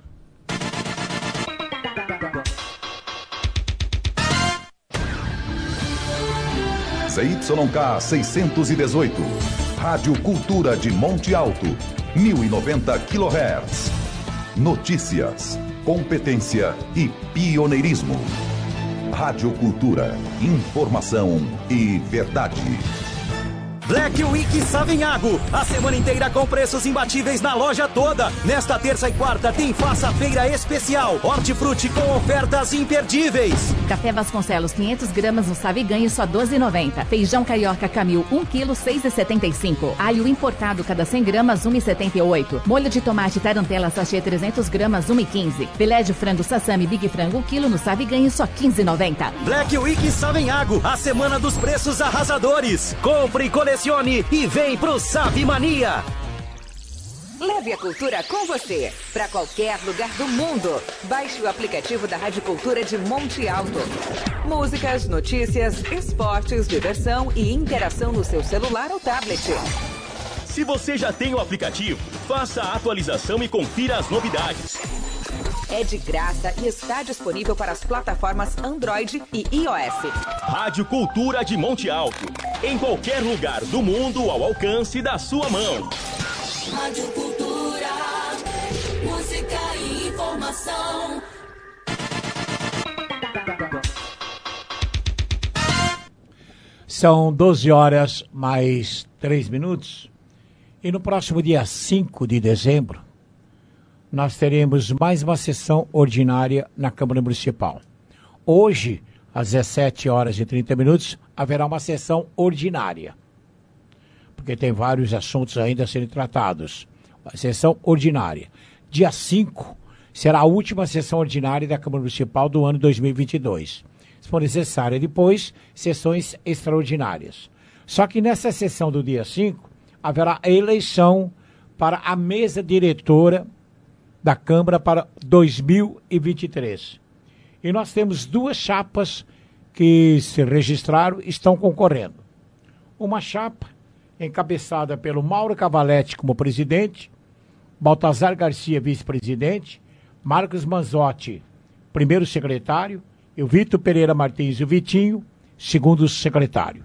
Z Y K seiscentos e dezoito, Rádio Cultura de Monte Alto, mil e noventa quilohertz. Notícias, competência e pioneirismo. Rádio Cultura, informação e verdade. Black Week Savinhago, a semana inteira com preços imbatíveis na loja toda. Nesta terça e quarta tem faça-feira especial, hortifruti com ofertas imperdíveis. Café Vasconcelos quinhentas gramas no Saviganho só doze reais e noventa centavos. Feijão carioca Camil um quilo seis reais e setenta e cinco centavos. Alho importado cada cem gramas um real e setenta e oito centavos. Molho de tomate tarantela sachê trezentas gramas um real e quinze centavos. Filé de frango Sassami Big Frango um quilo no Saviganho só quinze reais e noventa centavos. Black Week Savinhago, a semana dos preços arrasadores. Compre e colecione e vem pro Savimania. Leve a cultura com você, para qualquer lugar do mundo. Baixe o aplicativo da Rádio Cultura de Monte Alto. Músicas, notícias, esportes, diversão e interação no seu celular ou tablet. Se você já tem o aplicativo, faça a atualização e confira as novidades. É de graça e está disponível para as plataformas Android e iOS. Rádio Cultura de Monte Alto. Em qualquer lugar do mundo ao alcance da sua mão. Rádio Cultura, música e informação. São doze horas mais três minutos. E no próximo dia cinco de dezembro, nós teremos mais uma sessão ordinária na Câmara Municipal. Hoje, às dezessete horas e trinta minutos, haverá uma sessão ordinária. Porque tem vários assuntos ainda a serem tratados. A sessão ordinária. Dia cinco será a última sessão ordinária da Câmara Municipal do ano dois mil e vinte e dois. Se for necessário depois, sessões extraordinárias. Só que nessa sessão do dia cinco, haverá a eleição para a mesa diretora da Câmara para dois mil e vinte e três. E nós temos duas chapas que se registraram e estão concorrendo. Uma chapa encabeçada pelo Mauro Cavaletti como presidente, Baltazar Garcia vice-presidente, Marcos Manzotti primeiro secretário e o Vitor Pereira Martins e o Vitinho segundo secretário.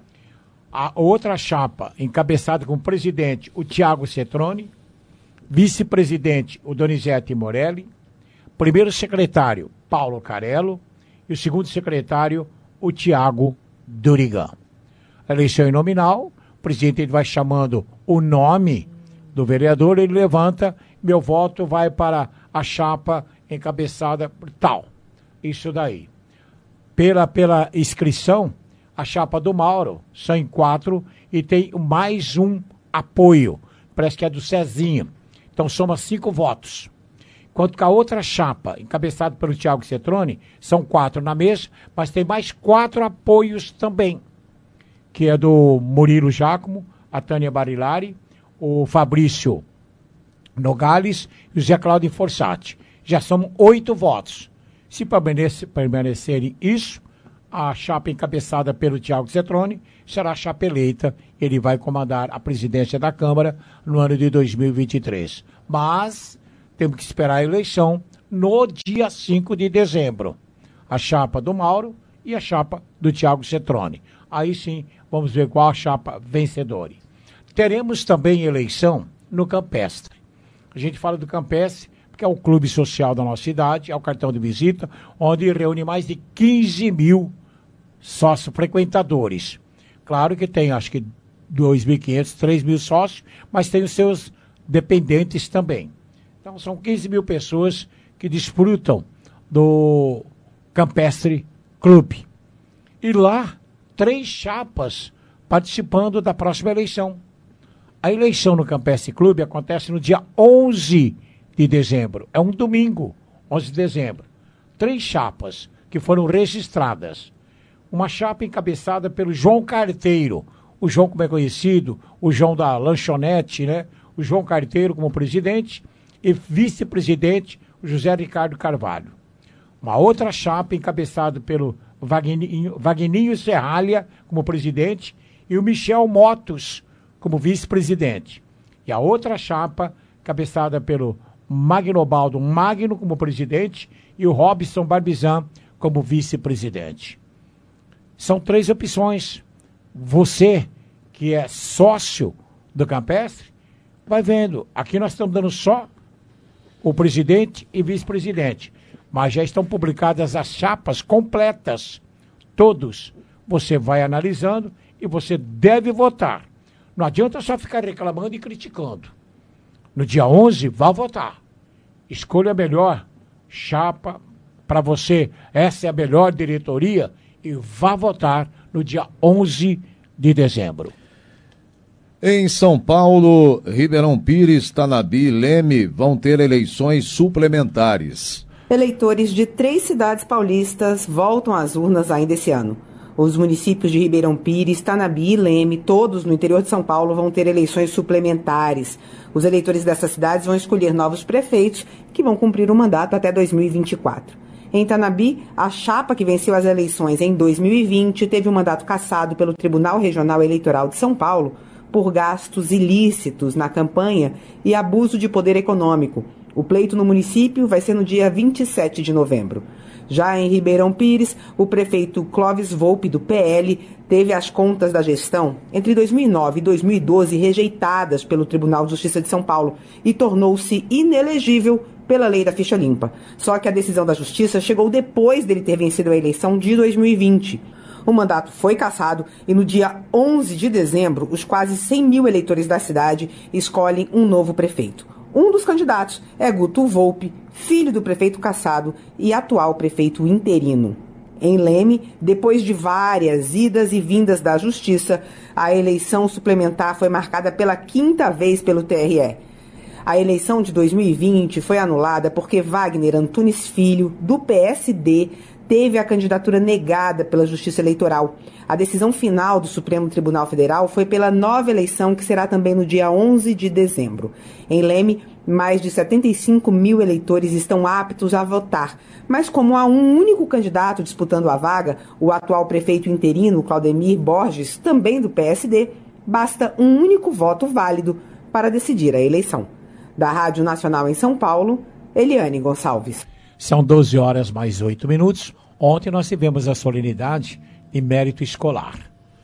A outra chapa encabeçada como presidente o Tiago Cetrone, vice-presidente o Donizete Morelli, primeiro secretário Paulo Carello e o segundo secretário o Tiago Durigan. A eleição é nominal, o presidente ele vai chamando o nome do vereador, ele levanta, meu voto vai para a chapa encabeçada por tal. Isso daí. Pela, pela inscrição, a chapa do Mauro são em quatro e tem mais um apoio, parece que é do Cezinho. Então soma cinco votos. Enquanto que a outra chapa, encabeçada pelo Tiago Cetrone, são quatro na mesa, mas tem mais quatro apoios também, que é do Murilo Giacomo, a Tânia Barilari, o Fabrício Nogales e o Zé Cláudio Forsatti. Já são oito votos. Se permanecerem isso, a chapa encabeçada pelo Tiago Cetrone será a chapa eleita. Ele vai comandar a presidência da Câmara no ano de dois mil e vinte e três. Mas temos que esperar a eleição no dia cinco de dezembro. A chapa do Mauro e a chapa do Tiago Cetrone. Aí sim, vamos ver qual a chapa vencedora. Teremos também eleição no Campestre. A gente fala do Campestre porque é o clube social da nossa cidade, é o cartão de visita, onde reúne mais de quinze mil sócios frequentadores. Claro que tem, acho que dois mil e quinhentos, três mil sócios, mas tem os seus dependentes também. Então são quinze mil pessoas que desfrutam do Campestre Clube. E lá, três chapas participando da próxima eleição. A eleição no Campestre Clube acontece no dia onze de dezembro. É um domingo, onze de dezembro. Três chapas que foram registradas. Uma chapa encabeçada pelo João Carteiro. O João, como é conhecido, o João da lanchonete, né? O João Carteiro como presidente e vice-presidente o José Ricardo Carvalho. Uma outra chapa encabeçada pelo Vagninho, Vagninho Serralha como presidente e o Michel Motos como vice-presidente. E a outra chapa encabeçada pelo Magnobaldo Magno como presidente e o Robson Barbizan como vice-presidente. São três opções. Você, que é sócio do Campestre, vai vendo. Aqui nós estamos dando só o presidente e vice-presidente. Mas já estão publicadas as chapas completas. Todos. Você vai analisando e você deve votar. Não adianta só ficar reclamando e criticando. No dia onze, vá votar. Escolha a melhor chapa para você. Essa é a melhor diretoria e vá votar no dia onze de dezembro. Em São Paulo, Ribeirão Pires, Tanabi e Leme vão ter eleições suplementares. Eleitores de três cidades paulistas voltam às urnas ainda esse ano. Os municípios de Ribeirão Pires, Tanabi e Leme, todos no interior de São Paulo, vão ter eleições suplementares. Os eleitores dessas cidades vão escolher novos prefeitos que vão cumprir o mandato até dois mil e vinte e quatro. Em Tanabi, a chapa que venceu as eleições em dois mil e vinte teve o mandato cassado pelo Tribunal Regional Eleitoral de São Paulo por gastos ilícitos na campanha e abuso de poder econômico. O pleito no município vai ser no dia vinte e sete de novembro. Já em Ribeirão Pires, o prefeito Clóvis Volpe, do P L, teve as contas da gestão entre dois mil e nove e dois mil e doze rejeitadas pelo Tribunal de Justiça de São Paulo e tornou-se inelegível pela lei da ficha limpa. Só que a decisão da Justiça chegou depois dele ter vencido a eleição de dois mil e vinte. O mandato foi cassado e no dia onze de dezembro, os quase cem mil eleitores da cidade escolhem um novo prefeito. Um dos candidatos é Guto Volpe, filho do prefeito cassado e atual prefeito interino. Em Leme, depois de várias idas e vindas da Justiça, a eleição suplementar foi marcada pela quinta vez pelo T R E. A eleição de dois mil e vinte foi anulada porque Wagner Antunes Filho, do P S D, teve a candidatura negada pela Justiça Eleitoral. A decisão final do Supremo Tribunal Federal foi pela nova eleição, que será também no dia onze de dezembro. Em Leme, mais de setenta e cinco mil eleitores estão aptos a votar. Mas como há um único candidato disputando a vaga, o atual prefeito interino, Claudemir Borges, também do P S D, basta um único voto válido para decidir a eleição. Da Rádio Nacional em São Paulo, Eliane Gonçalves. São doze horas mais oito minutos. Ontem nós tivemos a solenidade de mérito escolar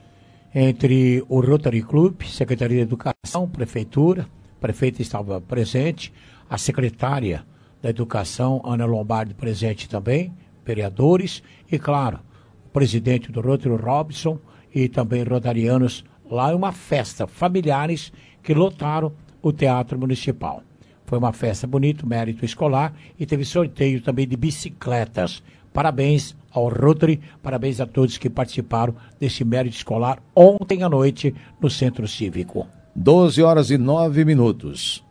entre o Rotary Club, Secretaria de Educação, Prefeitura, o prefeito estava presente, a secretária da Educação, Ana Lombardi, presente também, vereadores e, claro, o presidente do Rotary, Robson, e também rotarianos lá em uma festa, familiares que lotaram o Teatro Municipal. Foi uma festa bonita, mérito escolar, e teve sorteio também de bicicletas. Parabéns ao Rotary, parabéns a todos que participaram desse mérito escolar ontem à noite no Centro Cívico. doze horas e nove minutos.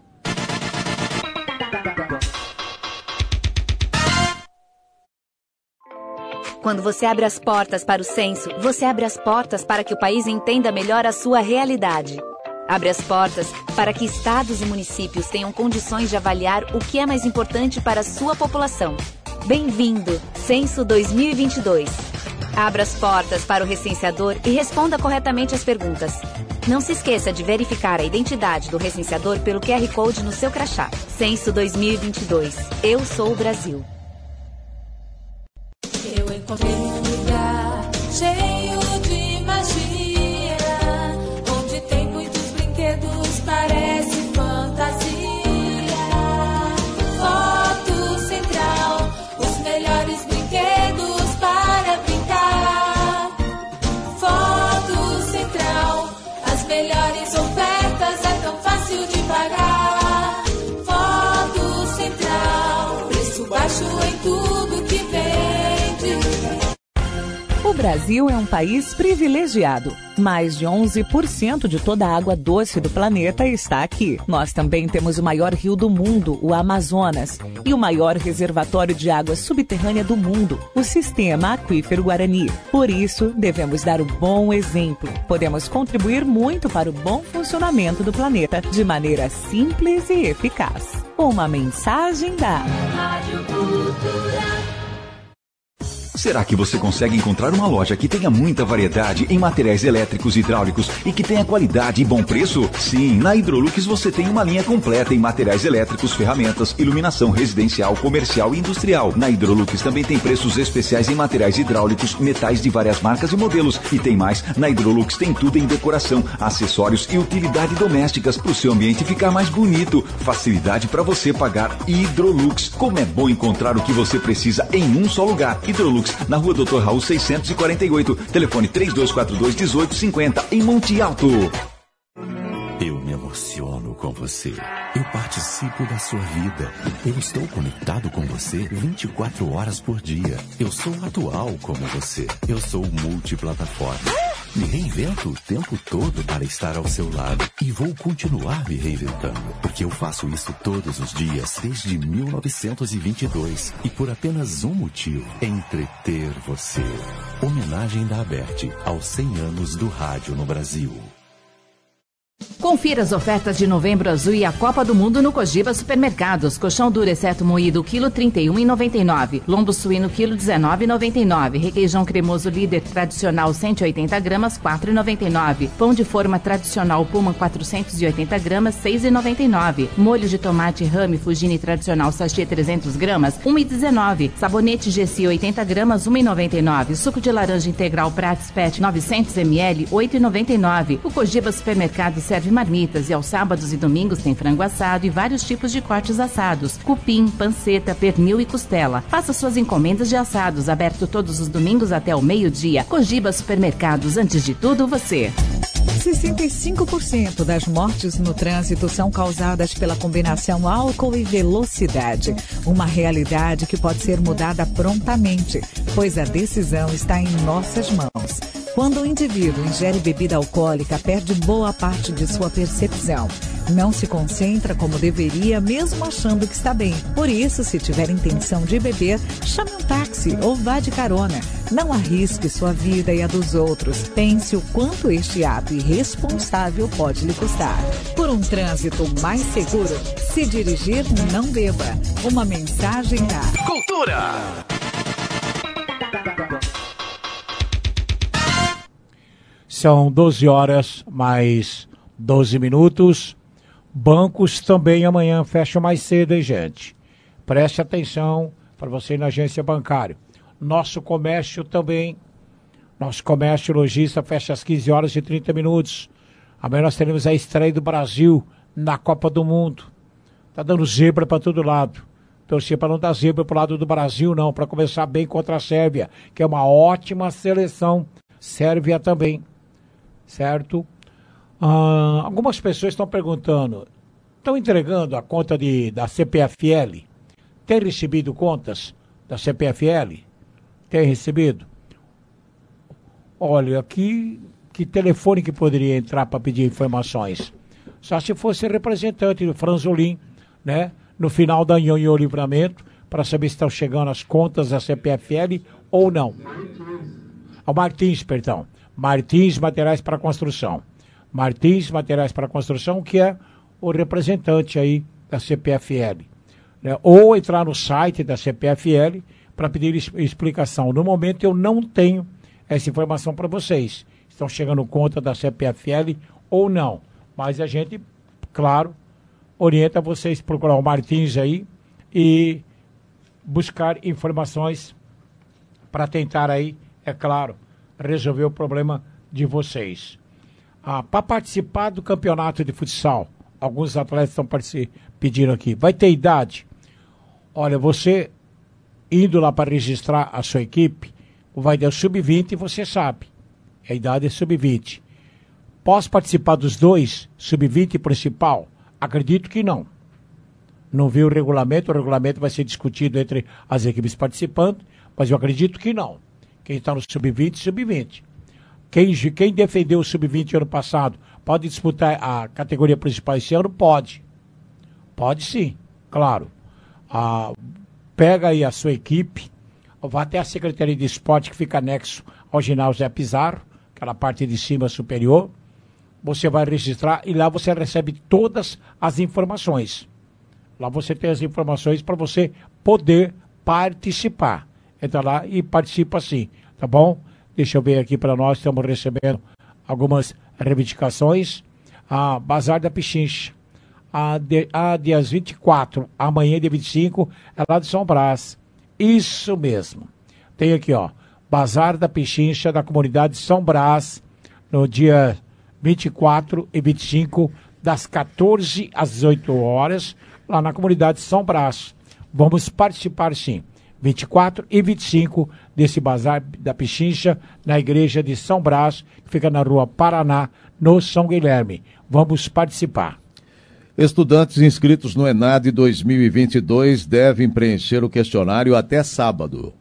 Quando você abre as portas para o censo, você abre as portas para que o país entenda melhor a sua realidade. Abre as portas para que estados e municípios tenham condições de avaliar o que é mais importante para a sua população. Bem-vindo, Censo dois mil e vinte e dois. Abra as portas para o recenseador e responda corretamente as perguntas. Não se esqueça de verificar a identidade do recenseador pelo Q R Code no seu crachá. Censo dois mil e vinte e dois. Eu sou o Brasil. Eu encontrei um lugar cheio de magia, onde tem muitos brinquedos, parece fantasia. Foto Central, os melhores brinquedos para brincar. Foto Central, as melhores ofertas, é tão fácil de pagar. Foto Central, preço baixo em tudo que vende. O Brasil é um país privilegiado. Mais de onze por cento de toda a água doce do planeta está aqui. Nós também temos o maior rio do mundo, o Amazonas, e o maior reservatório de água subterrânea do mundo, o Sistema Aquífero Guarani. Por isso, devemos dar o bom exemplo. Podemos contribuir muito para o bom funcionamento do planeta de maneira simples e eficaz. Uma mensagem da Rádio Cultura. Será que você consegue encontrar uma loja que tenha muita variedade em materiais elétricos e hidráulicos e que tenha qualidade e bom preço? Sim, na Hidrolux você tem uma linha completa em materiais elétricos, ferramentas, iluminação residencial, comercial e industrial. Na Hidrolux também tem preços especiais em materiais hidráulicos, metais de várias marcas e modelos. E tem mais, na Hidrolux tem tudo em decoração, acessórios e utilidade domésticas para o seu ambiente ficar mais bonito. Facilidade para você pagar. Hidrolux. Como é bom encontrar o que você precisa em um só lugar. Hidrolux, na rua doutor Raul seiscentos e quarenta e oito, telefone três dois quatro dois, um oito cinco zero, em Monte Alto. Eu me emociono com você. Eu participo da sua vida. Eu estou conectado com você vinte e quatro horas por dia. Eu sou atual como você. Eu sou multiplataforma. Me reinvento o tempo todo para estar ao seu lado. E vou continuar me reinventando, porque eu faço isso todos os dias desde mil novecentos e vinte e dois. E por apenas um motivo: entreter você. Homenagem da Aberte aos cem anos do rádio no Brasil. Confira as ofertas de Novembro Azul e a Copa do Mundo no Cogiba Supermercados. Colchão duro exceto moído, quilo trinta e um reais e noventa e nove centavos. Lombo suíno, quilo dezenove reais e noventa e nove centavos. Requeijão cremoso líder tradicional, cento e oitenta gramas, quatro reais e noventa e nove centavos. Pão de forma tradicional Puma, quatrocentos e oitenta gramas, seis reais e noventa e nove centavos. Molho de tomate Rame Fugini tradicional sachê trezentos gramas, um real e dezenove centavos. Sabonete G C oitenta gramas, um real e noventa e nove centavos. Suco de laranja integral Prats Pet novecentos mililitros, oito reais e noventa e nove centavos. O Cogiba Supermercado serve marmitas e aos sábados e domingos tem frango assado e vários tipos de cortes assados, cupim, panceta, pernil e costela. Faça suas encomendas de assados, aberto todos os domingos até o meio-dia. Cogiba Supermercados, antes de tudo, você. sessenta e cinco por cento das mortes no trânsito são causadas pela combinação álcool e velocidade. Uma realidade que pode ser mudada prontamente, pois a decisão está em nossas mãos. Quando o indivíduo ingere bebida alcoólica, perde boa parte de sua percepção. Não se concentra como deveria, mesmo achando que está bem. Por isso, se tiver intenção de beber, chame um táxi ou vá de carona. Não arrisque sua vida e a dos outros. Pense o quanto este ato irresponsável pode lhe custar. Por um trânsito mais seguro, se dirigir, não beba. Uma mensagem da Cultura. São doze horas mais doze minutos. Bancos também amanhã fecham mais cedo, hein, gente? Preste atenção para você ir na agência bancária. Nosso comércio também. Nosso comércio lojista fecha às quinze horas e trinta minutos. Amanhã nós teremos a estreia do Brasil na Copa do Mundo. Tá dando zebra para todo lado. Torcer para não dar zebra para o lado do Brasil, não. Para começar bem contra a Sérvia, que é uma ótima seleção. Sérvia também. Certo? Ah, algumas pessoas estão perguntando, estão entregando a conta de, da C P F L? Tem recebido contas da C P F L? Tem recebido? Olha, aqui, que telefone que poderia entrar para pedir informações? Só se fosse representante do Franzolin, né? No final da Nhonhô Livramento, para saber se estão chegando as contas da C P F L ou não. Ao Martins, perdão. Martins Materiais para Construção. Martins Materiais para Construção, que é o representante aí da C P F L. Né? Ou entrar no site da C P F L para pedir explicação. No momento eu não tenho essa informação para vocês. Estão chegando conta da C P F L ou não. Mas a gente, claro, orienta vocês a procurar o Martins aí e buscar informações para tentar aí, é claro, resolver o problema de vocês. Ah, para participar do campeonato de futsal, alguns atletas estão pedindo aqui, vai ter idade? Olha, você indo lá para registrar a sua equipe, vai dar sub vinte, você sabe, a idade é sub vinte. Posso participar dos dois, sub vinte e principal? Acredito que não. Não vi o regulamento, o regulamento vai ser discutido entre as equipes participantes, mas eu acredito que não. Quem está no sub vinte, sub vinte. Quem, quem defendeu o sub vinte ano passado, pode disputar a categoria principal esse ano? Pode. Pode sim, claro. Ah, pega aí a sua equipe, vá até a Secretaria de Esporte, que fica anexo ao ginásio Zé Pizarro, aquela parte de cima superior. Você vai registrar e lá você recebe todas as informações. Lá você tem as informações para você poder participar. Entra lá e participa sim, tá bom? Deixa eu ver aqui para nós, estamos recebendo algumas reivindicações. A Bazar da Pichincha, a, de, a dias vinte e quatro, amanhã dia vinte e cinco, é lá de São Brás. Isso mesmo. Tem aqui, ó, Bazar da Pichincha da comunidade de São Brás, no dia vinte e quatro e vinte e cinco, das quatorze às dezoito horas, lá na comunidade de São Brás. Vamos participar sim. vinte e quatro e vinte e cinco desse Bazar da Pichincha, na igreja de São Brás, que fica na rua Paraná, no São Guilherme. Vamos participar. Estudantes inscritos no ENAD dois mil e vinte e dois devem preencher o questionário até sábado.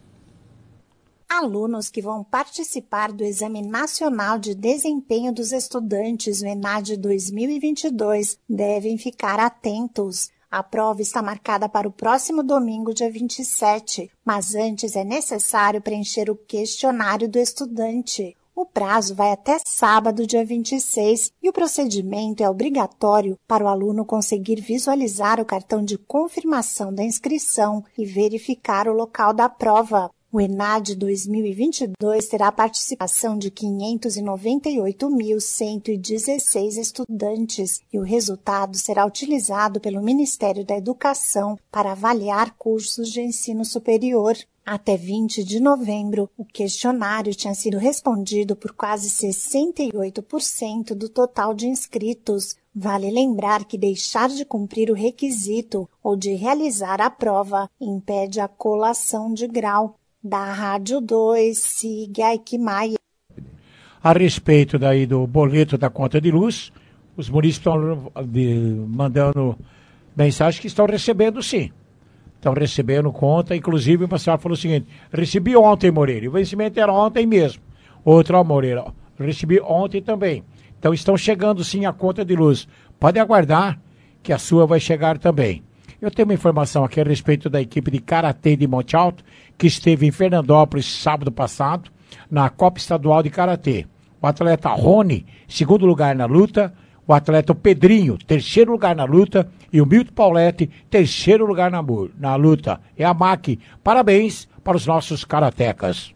Alunos que vão participar do Exame Nacional de Desempenho dos Estudantes, o ENAD dois mil e vinte e dois, devem ficar atentos. A prova está marcada para o próximo domingo, dia vinte e sete, mas antes é necessário preencher o questionário do estudante. O prazo vai até sábado, dia vinte e seis, e o procedimento é obrigatório para o aluno conseguir visualizar o cartão de confirmação da inscrição e verificar o local da prova. O ENAD dois mil e vinte e dois terá a participação de quinhentos e noventa e oito mil cento e dezesseis estudantes e o resultado será utilizado pelo Ministério da Educação para avaliar cursos de ensino superior. Até vinte de novembro, o questionário tinha sido respondido por quase sessenta e oito por cento do total de inscritos. Vale lembrar que deixar de cumprir o requisito ou de realizar a prova impede a colação de grau. Da Rádio dois, siga Ike Maia. A respeito daí do boleto da conta de luz, os munícipes estão mandando mensagem que estão recebendo sim. Estão recebendo conta, inclusive uma senhora falou o seguinte, recebi ontem, Moreira, e o vencimento era ontem mesmo. Outra, ó, Moreira, recebi ontem também. Então estão chegando sim a conta de luz. Pode aguardar que a sua vai chegar também. Eu tenho uma informação aqui a respeito da equipe de Karatê de Monte Alto, que esteve em Fernandópolis sábado passado, na Copa Estadual de Karatê. O atleta Rony, segundo lugar na luta, o atleta Pedrinho, terceiro lugar na luta, e o Milton Paulette, terceiro lugar na, na luta. É a M A C. Parabéns para os nossos karatecas.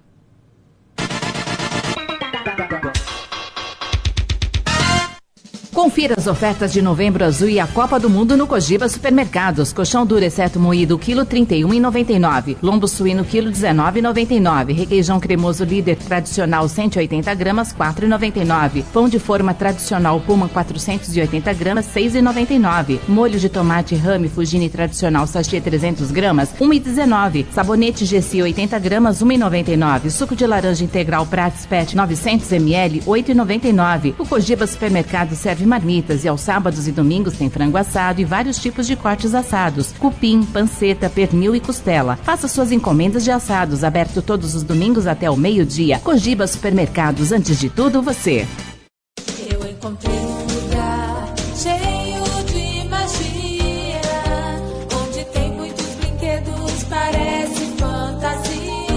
Confira as ofertas de Novembro Azul e a Copa do Mundo no Cogiba Supermercados. Colchão duro exceto moído, quilo trinta e um reais e noventa e nove centavos. Lombo suíno, quilo dezenove reais e noventa e nove centavos. Requeijão cremoso líder tradicional, cento e oitenta gramas, quatro reais e noventa e nove centavos. Pão de forma tradicional Puma, quatrocentos e oitenta gramas, seis reais e noventa e nove centavos. Molho de tomate Rame Fugini tradicional, sachê trezentas gramas, um real e dezenove centavos. Sabonete G C oitenta gramas, um real e noventa e nove centavos. Suco de laranja integral Prates Pet novecentos mililitros, oito reais e noventa e nove centavos. O Cogiba Supermercado serve marmitas e aos sábados e domingos tem frango assado e vários tipos de cortes assados, cupim, panceta, pernil e costela. Faça suas encomendas de assados, aberto todos os domingos até o meio-dia. Cogiba Supermercados, antes de tudo, você. Eu encontrei um lugar cheio de magia, onde tem muitos brinquedos, parece fantasia.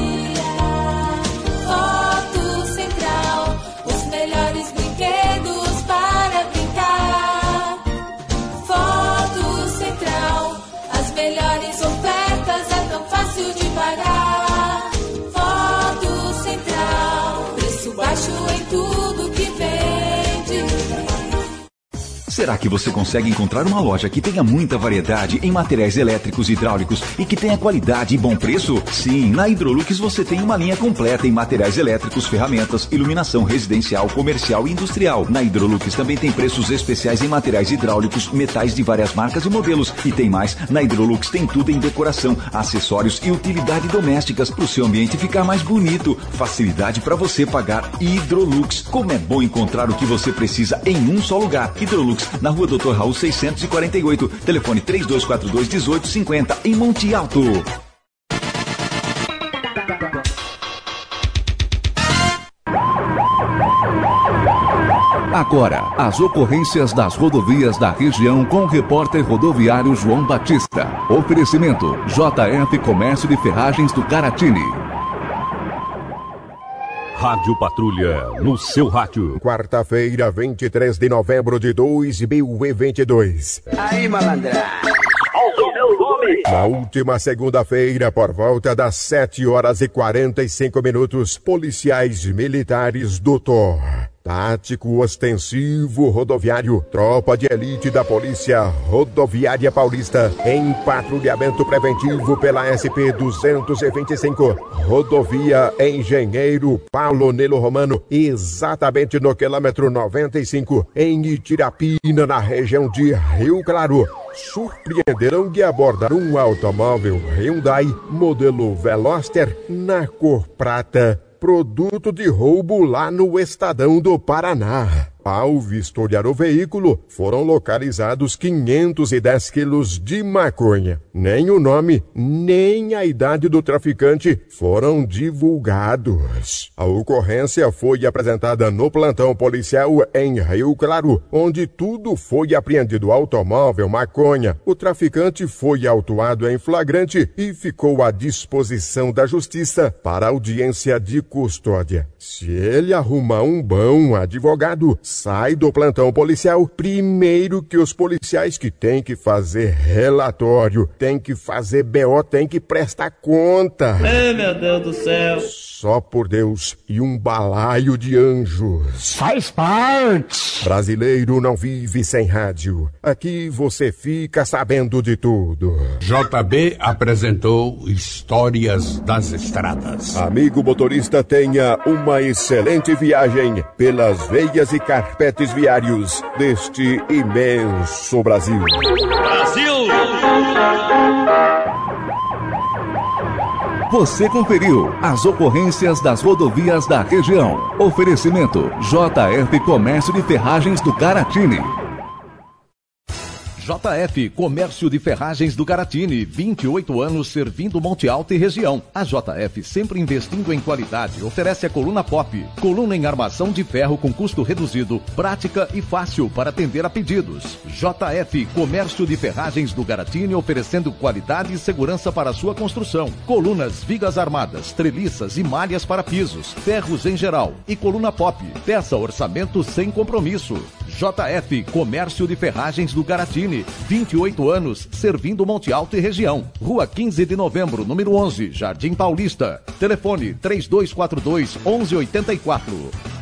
Foto Central, os melhores brinquedos para brincar. Foto Central, as melhores ofertas, é tão fácil de pagar. Foto Central. Será que você consegue encontrar uma loja que tenha muita variedade em materiais elétricos e hidráulicos e que tenha qualidade e bom preço? Sim, na Hidrolux você tem uma linha completa em materiais elétricos, ferramentas, iluminação residencial, comercial e industrial. Na Hidrolux também tem preços especiais em materiais hidráulicos, metais de várias marcas e modelos. E tem mais, na Hidrolux tem tudo em decoração, acessórios e utilidade domésticas para o seu ambiente ficar mais bonito. Facilidade para você pagar. Hidrolux. Como é bom encontrar o que você precisa em um só lugar. Hidrolux, na rua doutor Raul seiscentos e quarenta e oito, telefone três dois quatro dois, um oito cinco zero, em Monte Alto. Agora, as ocorrências das rodovias da região com o repórter rodoviário João Batista. Oferecimento, J F Comércio de Ferragens do Caratini. Rádio Patrulha, no seu rádio. Quarta-feira, vinte e três de novembro de dois mil e vinte e dois. Aí, malandra. Na última segunda-feira, por volta das sete horas e quarenta e cinco minutos, policiais militares do T O R, Tático Ostensivo Rodoviário, tropa de elite da Polícia Rodoviária Paulista, em patrulhamento preventivo pela S P duzentos e vinte e cinco, rodovia Engenheiro Paulo Nelo Romano, exatamente no quilômetro noventa e cinco, em Itirapina, na região de Rio Claro, surpreenderam que abordaram um automóvel Hyundai modelo Veloster na cor prata, produto de roubo lá no Estadão do Paraná. Ao vistoriar o veículo, foram localizados quinhentos e dez quilos de maconha. Nem o nome, nem a idade do traficante foram divulgados. A ocorrência foi apresentada no plantão policial em Rio Claro, onde tudo foi apreendido: automóvel, maconha. O traficante foi autuado em flagrante e ficou à disposição da justiça para audiência de custódia. Se ele arrumar um bom advogado, sai do plantão policial primeiro que os policiais que têm que fazer relatório, têm que fazer B O, têm que prestar conta. Ai, meu Deus do céu. Só por Deus e um balaio de anjos. Faz parte. Brasileiro não vive sem rádio. Aqui você fica sabendo de tudo. J B apresentou Histórias das Estradas. Amigo motorista, tenha uma excelente viagem pelas veias e carpetes viários deste imenso Brasil. Brasil! Você conferiu as ocorrências das rodovias da região. Oferecimento, J F Comércio de Ferragens do Caratini. J F Comércio de Ferragens do Caratini, vinte e oito anos servindo Monte Alto e região. A J F, sempre investindo em qualidade, oferece a coluna pop, coluna em armação de ferro com custo reduzido, prática e fácil para atender a pedidos. J F Comércio de Ferragens do Caratini, oferecendo qualidade e segurança para a sua construção. Colunas, vigas armadas, treliças e malhas para pisos, ferros em geral e coluna pop. Peça orçamento sem compromisso. J F Comércio de Ferragens do Caratini, vinte e oito anos, servindo Monte Alto e região. Rua quinze de novembro, número onze, Jardim Paulista. Telefone três dois quatro dois, onze oitenta e quatro.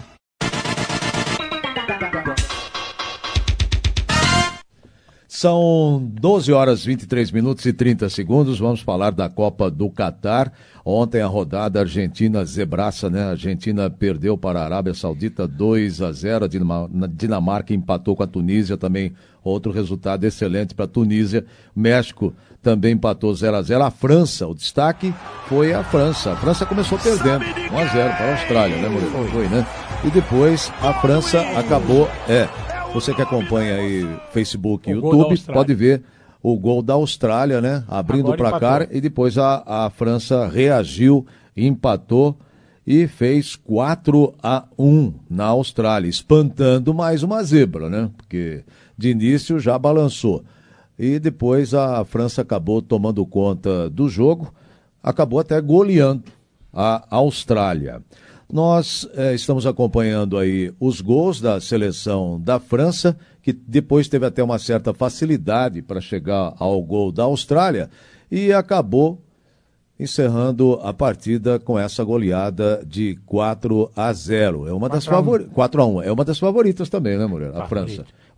São doze horas, vinte e três minutos e trinta segundos. Vamos falar da Copa do Catar. Ontem a rodada Argentina zebraça, né? A Argentina perdeu para a Arábia Saudita dois a zero. A Dinamarca empatou com a Tunísia também. Outro resultado excelente para a Tunísia. México também empatou zero a zero. A França, o destaque foi a França. A França começou perdendo um a zero para a Austrália, né, Murilo? Foi, né? E depois a França acabou... É, você que acompanha aí Facebook e YouTube, pode ver o gol da Austrália, né? Abrindo o placar e depois a, a França reagiu, empatou e fez quatro a um na Austrália, espantando mais uma zebra, né? Porque de início já balançou. E depois a França acabou tomando conta do jogo, acabou até goleando a Austrália. Nós eh, estamos acompanhando aí os gols da seleção da França, que depois teve até uma certa facilidade para chegar ao gol da Austrália e acabou encerrando a partida com essa goleada de quatro a zero. É uma das favoritas. quatro a um. É uma das favoritas também, né, mulher? A França.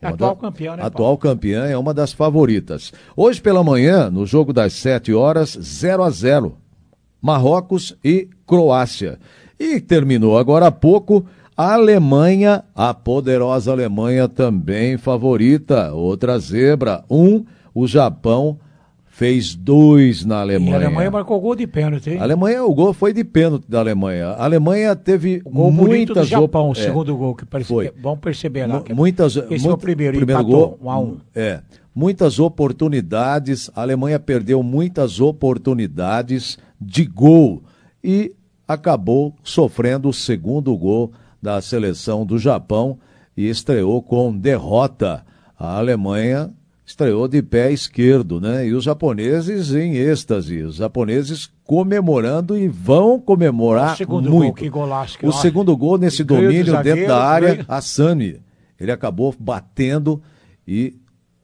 Atual da, campeã, né, Atual Paulo? campeã, é uma das favoritas. Hoje pela manhã, no jogo das sete horas, zero a zero. Marrocos e Croácia. E terminou agora há pouco a Alemanha, a poderosa Alemanha também favorita. Outra zebra, um, o Japão fez dois na Alemanha. E a Alemanha marcou gol de pênalti, hein? A Alemanha, o gol foi de pênalti da Alemanha. A Alemanha teve o gol muitas do Japão, op... o segundo é, gol que parece foi. Que é bom perceber lá. Que muitas, esse muito, foi o primeiro, primeiro empatou, gol, um a um. É, muitas oportunidades. A Alemanha perdeu muitas oportunidades de gol e acabou sofrendo o segundo gol da seleção do Japão e estreou com derrota. A Alemanha estreou de pé esquerdo, né? E os japoneses em êxtase, os japoneses comemorando e vão comemorar o segundo muito. Gol, que golaço, que o segundo gol nesse domínio dentro zagueiro, da área, ganho. Asani, ele acabou batendo e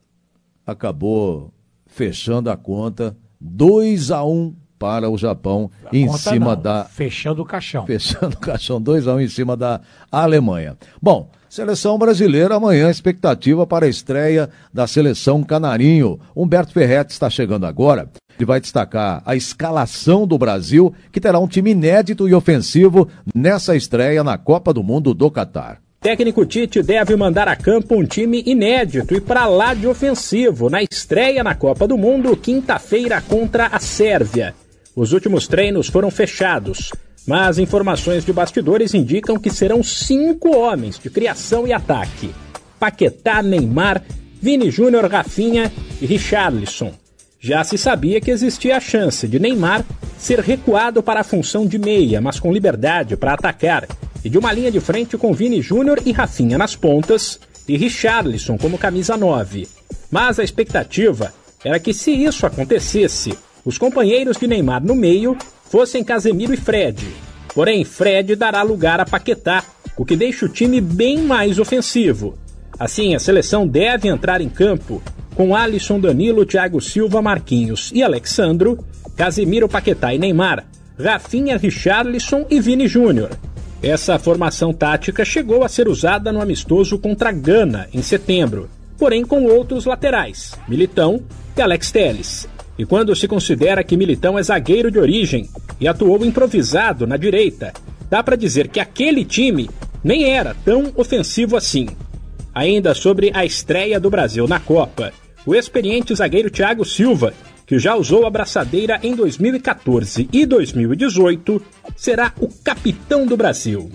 acabou fechando a conta, dois a um para o Japão a em cima não, da... Fechando o caixão. Fechando o caixão, dois a um em cima da Alemanha. Bom, seleção brasileira amanhã, expectativa para a estreia da seleção Canarinho. Humberto Ferretti está chegando agora. Ele vai destacar a escalação do Brasil, que terá um time inédito e ofensivo nessa estreia na Copa do Mundo do Catar. Técnico Tite deve mandar a campo um time inédito e para lá de ofensivo na estreia na Copa do Mundo, quinta-feira contra a Sérvia. Os últimos treinos foram fechados, mas informações de bastidores indicam que serão cinco homens de criação e ataque: Paquetá, Neymar, Vini Júnior, Rafinha e Richarlison. Já se sabia que existia a chance de Neymar ser recuado para a função de meia, mas com liberdade para atacar, e de uma linha de frente com Vini Júnior e Rafinha nas pontas e Richarlison como camisa nove. Mas a expectativa era que, se isso acontecesse, os companheiros de Neymar no meio fossem Casemiro e Fred. Porém, Fred dará lugar a Paquetá, o que deixa o time bem mais ofensivo. Assim, a seleção deve entrar em campo com Alisson, Danilo, Thiago Silva, Marquinhos e Alexandro, Casemiro, Paquetá e Neymar, Rafinha, Richarlison e Vini Júnior. Essa formação tática chegou a ser usada no amistoso contra a Gana, em setembro, porém com outros laterais, Militão e Alex Telles. E quando se considera que Militão é zagueiro de origem e atuou improvisado na direita, dá para dizer que aquele time nem era tão ofensivo assim. Ainda sobre a estreia do Brasil na Copa, o experiente zagueiro Thiago Silva, que já usou a braçadeira em dois mil e quatorze e dois mil e dezoito, será o capitão do Brasil.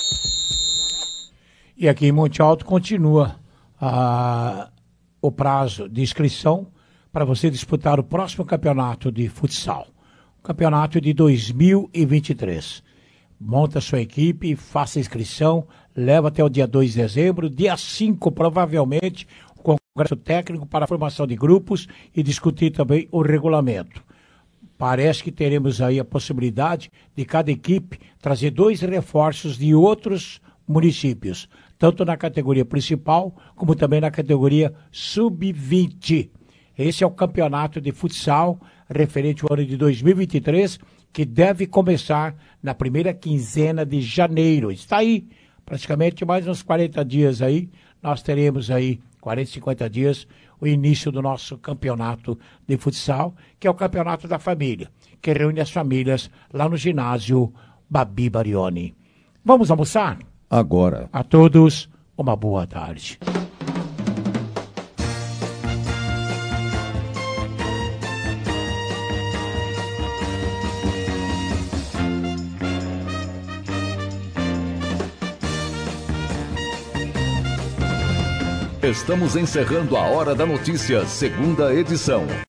E aqui em Monte Alto continua ah, o prazo de inscrição para você disputar o próximo campeonato de futsal, o campeonato de dois mil e vinte e três. Monta sua equipe, faça a inscrição, leva até o dia dois de dezembro, dia cinco provavelmente, o congresso técnico para a formação de grupos e discutir também o regulamento. Parece que teremos aí a possibilidade de cada equipe trazer dois reforços de outros municípios, tanto na categoria principal como também na categoria sub vinte. Esse é o campeonato de futsal referente ao ano de dois mil e vinte e três, que deve começar na primeira quinzena de janeiro. Está aí, praticamente mais uns quarenta dias aí, nós teremos aí, quarenta, cinquenta dias, o início do nosso campeonato de futsal, que é o campeonato da família, que reúne as famílias lá no ginásio Babi Barioni. Vamos almoçar? Agora. A todos, uma boa tarde. Estamos encerrando a Hora da Notícia, segunda edição.